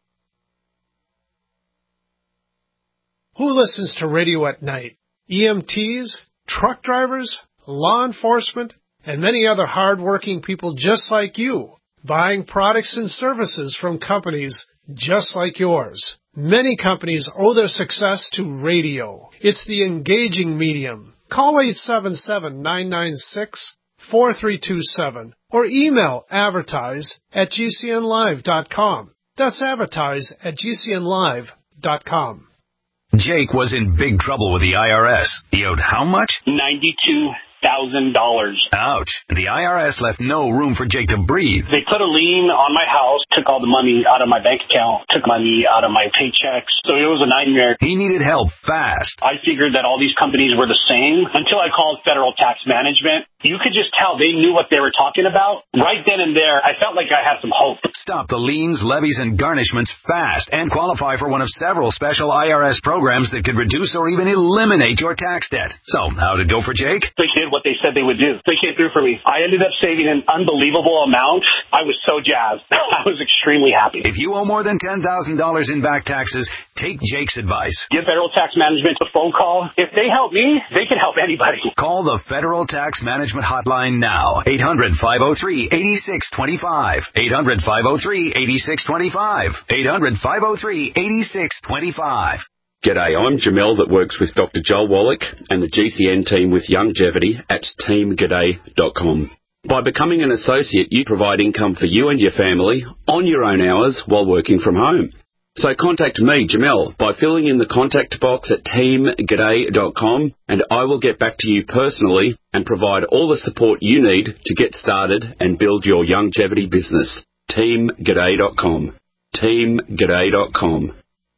Who listens to radio at night? E M Ts, truck drivers, law enforcement, and many other hard-working people just like you, buying products and services from companies just like yours. Many companies owe their success to radio. It's the engaging medium. Call eight seven seven, nine nine six, four three two seven or email advertise at G C N live dot com. That's advertise at G C N live dot com. Jake was in big trouble with the I R S. He owed how much? ninety-two thousand dollars. Ouch. The I R S left no room for Jake to breathe. They put a lien on my house, took all the money out of my bank account, took money out of my paychecks. So it was a nightmare. He needed help fast. I figured that all these companies were the same until I called Federal Tax Management. You could just tell they knew what they were talking about. Right then and there, I felt like I had some hope. Stop the liens, levies, and garnishments fast and qualify for one of several special I R S programs that could reduce or even eliminate your tax debt. So, how'd it go for Jake? They did what they said they would do. They came through for me. I ended up saving an unbelievable amount. I was so jazzed. I was extremely happy. If you owe more than ten thousand dollars in back taxes, take Jake's advice. Give Federal Tax Management a phone call. If they help me, they can help anybody. Call the Federal Tax Management Hotline now. eight hundred, five oh three, eight six two five. eight hundred, five oh three, eight six two five. eight hundred, five oh three, eight six two five. G'day, I'm Jamel that works with Doctor Joel Wallach and the G C N team with Longevity at team g'day dot com. By becoming an associate, you provide income for you and your family on your own hours while working from home. So contact me, Jamel, by filling in the contact box at team g'day dot com, and I will get back to you personally and provide all the support you need to get started and build your longevity business. team g'day dot com. team g'day dot com.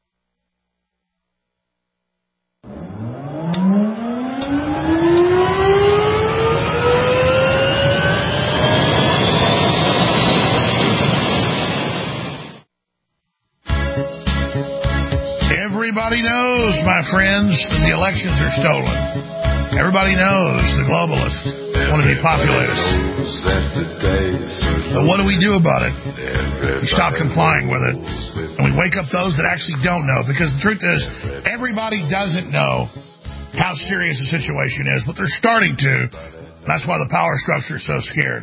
Everybody knows, my friends, that the elections are stolen. Everybody knows the globalists want to depopulate us. But what do we do about it? We stop complying with it. And we wake up those that actually don't know. Because the truth is, everybody doesn't know how serious the situation is, but they're starting to. That's why the power structure is so scared.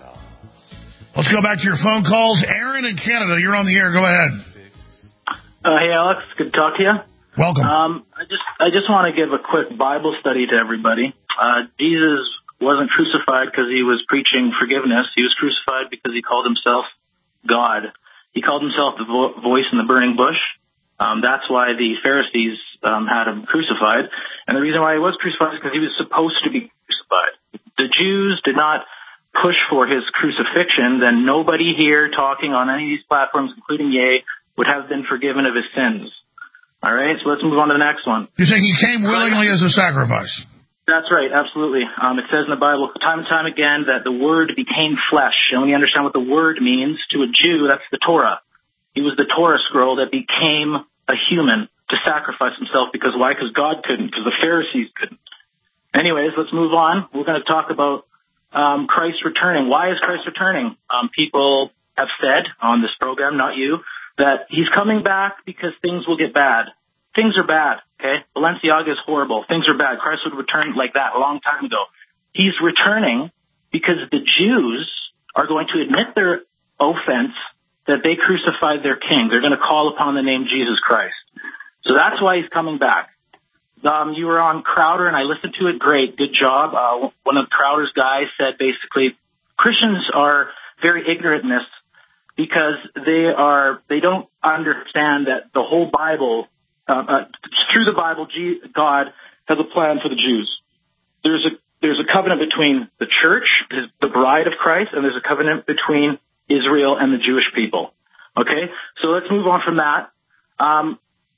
Let's go back to your phone calls. Aaron in Canada, you're on the air. Go ahead. Uh, hey, Alex. Good to talk to you. Welcome. Um, I just I just want to give a quick Bible study to everybody. Uh, Jesus wasn't crucified because he was preaching forgiveness. He was crucified because he called himself God. He called himself the vo- voice in the burning bush. Um, that's why the Pharisees um, had him crucified. And the reason why he was crucified is because he was supposed to be crucified. The Jews did not push for his crucifixion. Then nobody here talking on any of these platforms, including Ye, would have been forgiven of his sins. All right, so let's move on to the next one. You're saying he came willingly as a sacrifice? That's right, absolutely. Um, it says in the Bible time and time again that the Word became flesh. And when you understand what the Word means, to a Jew, that's the Torah. He was the Torah scroll that became a human to sacrifice himself. Because why? Because God couldn't, because the Pharisees couldn't. Anyways, let's move on. We're going to talk about um, Christ returning. Why is Christ returning? Um, people have said on this program, not you, that he's coming back because things will get bad. Things are bad, okay? Balenciaga is horrible. Things are bad. Christ would return like that a long time ago. He's returning because the Jews are going to admit their offense that they crucified their king. They're going to call upon the name Jesus Christ. So that's why he's coming back. Um, you were on Crowder, and I listened to it. Great. Good job. Uh, one of Crowder's guys said basically Christians are very ignorant in this. because they are they don't understand that the whole Bible, uh, uh, through the Bible, G- God has a plan for the Jews. There's a there's a covenant between the church, the bride of Christ, and there's a covenant between Israel and the Jewish people. Okay, so let's move on from that. Um,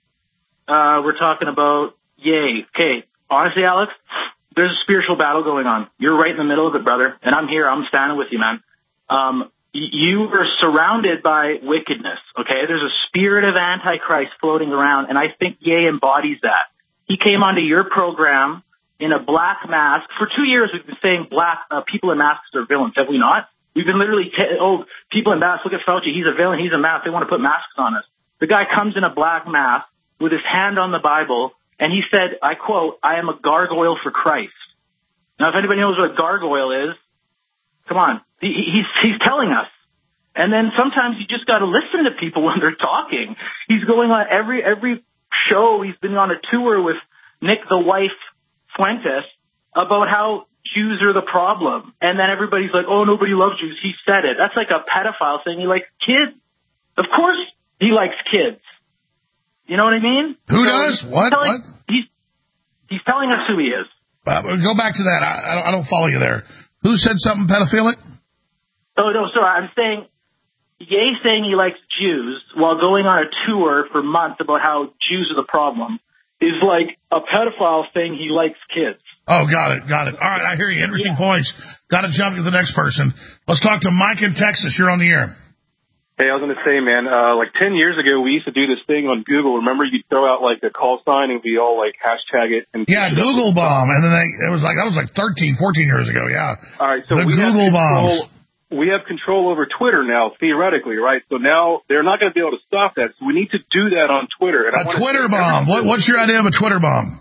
uh, we're talking about yay. Okay, honestly, Alex, there's a spiritual battle going on. You're right in the middle of it, brother, and I'm here. I'm standing with you, man. Um, you are surrounded by wickedness. Okay, there's a spirit of Antichrist floating around, and I think Ye embodies that. He came onto your program in a black mask. For two years, we've been saying black uh, people in masks are villains, have we not? We've been literally, t- oh, people in masks, look at Fauci, he's a villain, he's a mask, they want to put masks on us. The guy comes in a black mask with his hand on the Bible, and he said, I quote, I am a gargoyle for Christ. Now, if anybody knows what a gargoyle is, come on, he, he's, he's telling us. And then sometimes you just got to listen to people when they're talking. He's going on every every show, he's been on a tour with Nick the wife, Fuentes, about how Jews are the problem. And then everybody's like, oh, nobody loves Jews. He said it. That's like a pedophile saying he likes kids. Of course he likes kids. You know what I mean? Who so does? He's what? Telling, What? He's, he's telling us who he is. Uh, go back to that. I, I, don't, I don't follow you there. Who said something pedophilic? Oh, no, sorry. I'm saying, Ye saying he likes Jews while going on a tour for months about how Jews are the problem is like a pedophile saying he likes kids. Oh, got it, got it. All right, I hear you. Interesting yeah. points. Got to jump to the next person. Let's talk to Mike in Texas. You're on the air. Hey, I was going to say, man, uh, like ten years ago, we used to do this thing on Google. Remember, you'd throw out like a call sign and we all like hashtag it. And yeah, Google bomb. And then they, it was like, that was like thirteen, fourteen years ago. Yeah. All right. So the we Google have control, bombs. We have control over Twitter now, theoretically, right? So now they're not going to be able to stop that. So we need to do that on Twitter. And a Twitter bomb. What, what's your idea of a Twitter bomb?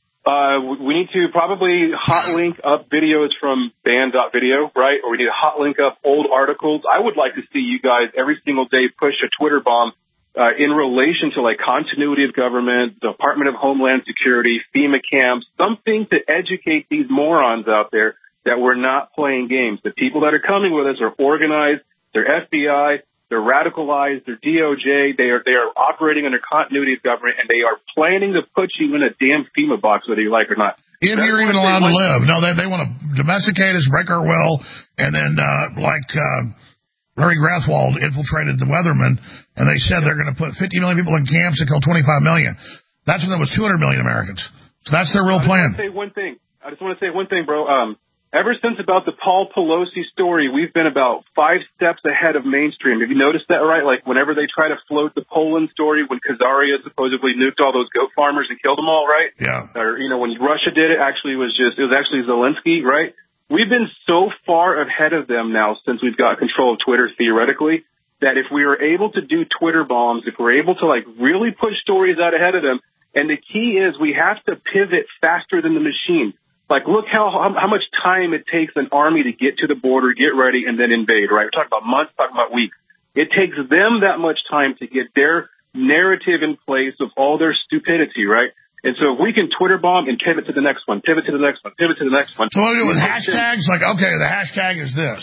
Uh, we need to probably hot link up videos from band.video, right? Or we need to hot link up old articles. I would like to see you guys every single day push a Twitter bomb uh, in relation to like continuity of government, Department of Homeland Security, FEMA camps, something to educate these morons out there that we're not playing games. The people that are coming with us are organized, they're F B I, they're radicalized, they're D O J, they are they are operating under continuity of government, and they are planning to put you in a damn FEMA box, whether you like or not. If That's you're even allowed to live. No, they, they want to domesticate us, break our will, and then, uh, like uh, Larry Grathwold infiltrated the Weathermen, and they said they're going to put fifty million people in camps and kill twenty-five million. That's when there was two hundred million Americans. So that's their real I plan. I just want to say one thing. I just want to say one thing, bro. Um, Ever since about the Paul Pelosi story, we've been about five steps ahead of mainstream. Have you noticed that, right? Like, whenever they try to float the Poland story, when Khazaria supposedly nuked all those goat farmers and killed them all, right? Yeah. Or, you know, when Russia did it, actually it was just, it was actually Zelensky, right? We've been so far ahead of them now since we've got control of Twitter, theoretically, that if we were able to do Twitter bombs, if we're able to, like, really push stories out ahead of them, and the key is we have to pivot faster than the machine. Like, look how how much time it takes an army to get to the border, get ready, and then invade, right? We're talking about months, talking about weeks. It takes them that much time to get their narrative in place of all their stupidity, right? And so if we can Twitter bomb and pivot to the next one, pivot to the next one, pivot to the next one. So what do we do with hashtags? Like, okay, the hashtag is this.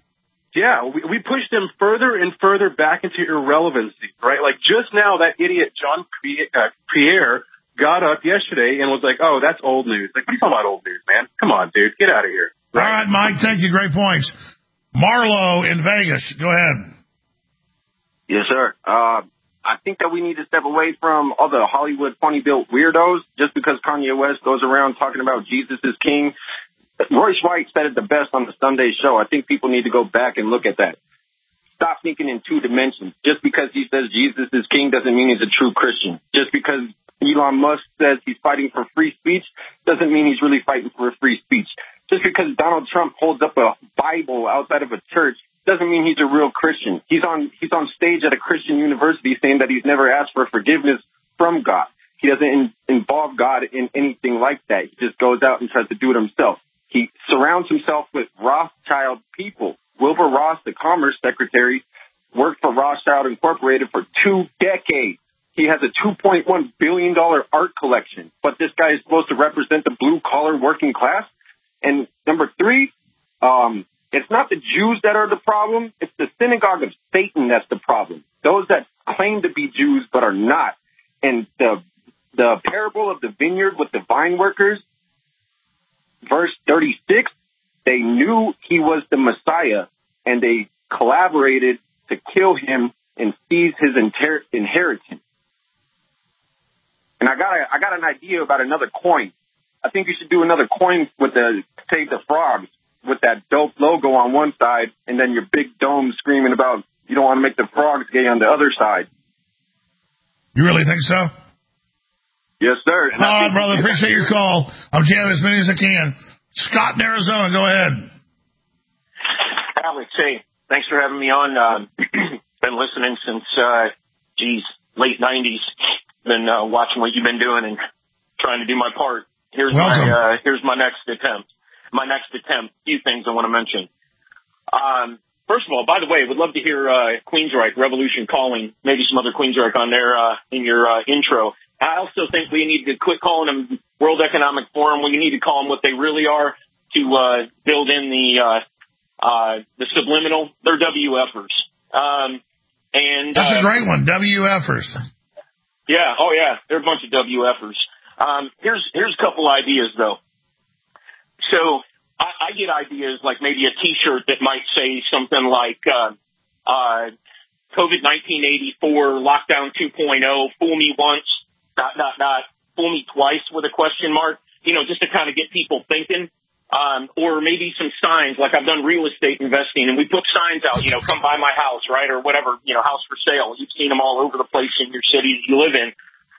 Yeah, we, we push them further and further back into irrelevancy, right? Like, just now, that idiot John Pierre got up yesterday and was like, oh, that's old news. Like, what are you talking about old news, man? Come on, dude. Get out of here. Right. All right, Mike. Thank you. Great points. Marlo in Vegas. Go ahead. Yes, sir. Uh, I think that we need to step away from all the Hollywood funny-built weirdos just because Kanye West goes around talking about Jesus is king. Royce White said it the best on the Sunday show. I think people need to go back and look at that. Stop thinking in two dimensions. Just because he says Jesus is king doesn't mean he's a true Christian. Just because Elon Musk says he's fighting for free speech doesn't mean he's really fighting for free speech. Just because Donald Trump holds up a Bible outside of a church doesn't mean he's a real Christian. He's on he's on stage at a Christian university saying that he's never asked for forgiveness from God. He doesn't in, involve God in anything like that. He just goes out and tries to do it himself. He surrounds himself with Rothschild people. Wilbur Ross, the Commerce Secretary, worked for Rothschild Incorporated for two decades. He has a two point one billion dollars art collection, but this guy is supposed to represent the blue-collar working class. And number three, um, It's not the Jews that are the problem. It's the synagogue of Satan that's the problem. Those that claim to be Jews but are not. And the the parable of the vineyard with the vine workers, verse thirty-six, they knew he was the Messiah, and they collaborated to kill him and seize his inter- inheritance. And I got a, I got an idea about another coin. I think you should do another coin with the Save the Frogs, with that dope logo on one side, and then your big dome screaming about you don't want to make the frogs gay on the other side. You really think so? Yes, sir. And All right, brother. Appreciate your call. I'm jamming as many as I can. Scott in Arizona, go ahead. Alex, hey, thanks for having me on. Uh, been listening since, uh, geez, late nineties. Been uh, watching what you've been doing and trying to do my part. Here's Welcome. my uh, here's my next attempt. My next attempt. A few things I want to mention. Um, first of all, by the way, would love to hear uh, Queensryche, Revolution Calling, maybe some other Queensryche on there uh, in your uh, intro. I also think we need to quit calling them World Economic Forum. We need to call them what they really are to uh, build in the uh, uh, the subliminal. They're WFers. Um, and That's uh, a great one, WFers. Yeah, oh yeah, they're a bunch of WFers. Um, here's here's a couple ideas though. So I, I get ideas like maybe a T-shirt that might say something like uh, uh, COVID nineteen eighty-four, Lockdown two point oh, Fool Me Once, dot, dot, dot, Fool Me Twice with a question mark, you know, just to kind of get people thinking. Um, or maybe some signs, like I've done real estate investing, and we put signs out, you know, come buy my house, right, or whatever, you know, house for sale. You've seen them all over the place in your city that you live in.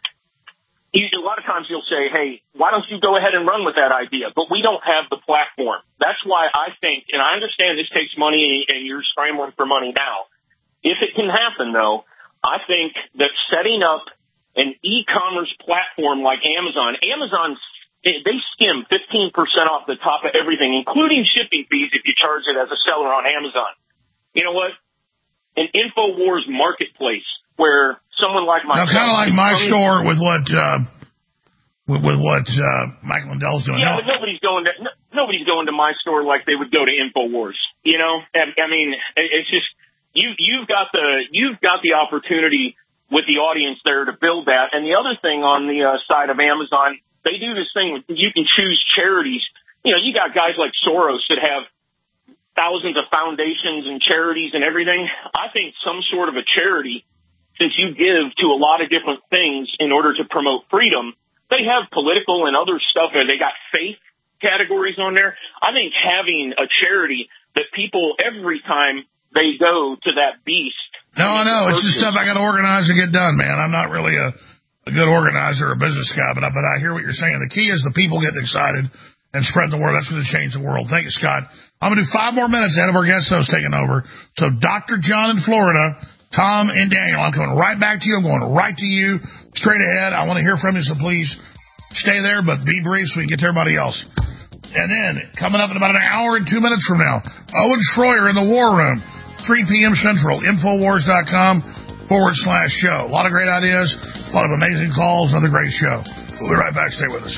You, a lot of times you'll say, hey, why don't you go ahead and run with that idea? But we don't have the platform. That's why I think, and I understand this takes money and you're scrambling for money now. If it can happen, though, I think that setting up an e-commerce platform like Amazon, Amazon's they skim fifteen percent off the top of everything, including shipping fees if you charge it as a seller on Amazon. You know what? An InfoWars marketplace where someone like myself... Now, kind of like my store with what uh, with, with what uh, Mike Lindell's doing. Yeah, no. but nobody's going to no, nobody's going to my store like they would go to InfoWars. You know, I, I mean, it, it's just you you've got the you've got the opportunity with the audience there to build that. And the other thing on the uh, side of Amazon, they do this thing with you can choose charities. You know, you got guys like Soros that have thousands of foundations and charities and everything. I think some sort of a charity, since you give to a lot of different things in order to promote freedom, they have political and other stuff there. They got faith categories on there. I think having a charity that people, every time they go to that beast. No, I know. It's just stuff I got to organize and get done, man. I'm not really a... a good organizer or a business guy, but I, but I hear what you're saying. The key is the people getting excited and spreading the word. That's going to change the world. Thank you, Scott. I'm going to do five more minutes ahead of our guest host taking over. So Doctor John in Florida, Tom and Daniel, I'm coming right back to you. I'm going right to you, straight ahead. I want to hear from you, so please stay there, but be brief so we can get to everybody else. And then, coming up in about an hour and two minutes from now, Owen Schroyer in the War Room, three p.m. Central, Infowars dot com. forward slash show. A lot of great ideas, a lot of amazing calls, another great show. We'll be right back. Stay with us.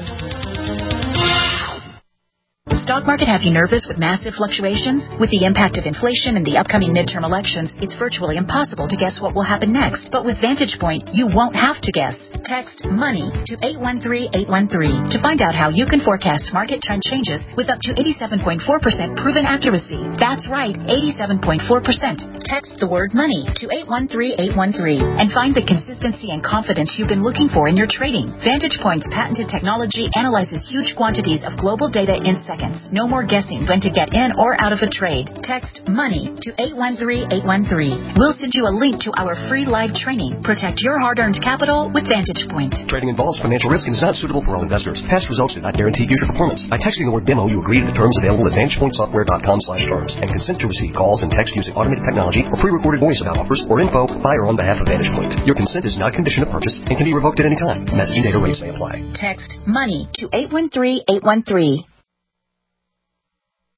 The stock market have you nervous with massive fluctuations? With the impact of inflation and the upcoming midterm elections, it's virtually impossible to guess what will happen next. But with Vantage Point, you won't have to guess. Text MONEY to eight one three eight one three to find out how you can forecast market trend changes with up to eighty-seven point four percent proven accuracy. That's right, eighty-seven point four percent. Text the word MONEY to eight one three eight one three and find the consistency and confidence you've been looking for in your trading. Vantage Point's patented technology analyzes huge quantities of global data in seconds. No more guessing when to get in or out of a trade. Text MONEY to eight one three eight one three. We'll send you a link to our free live training. Protect your hard-earned capital with Vantage Point. Trading involves financial risk and is not suitable for all investors. Past results do not guarantee future performance. By texting the word demo, you agree to the terms available at vantage point software dot com slash terms and consent to receive calls and text using automated technology or pre-recorded voice about offers or info by or on behalf of Vantage Point. Your consent is not a condition of purchase and can be revoked at any time. Message and data rates may apply. Text MONEY to eight one three eight one three.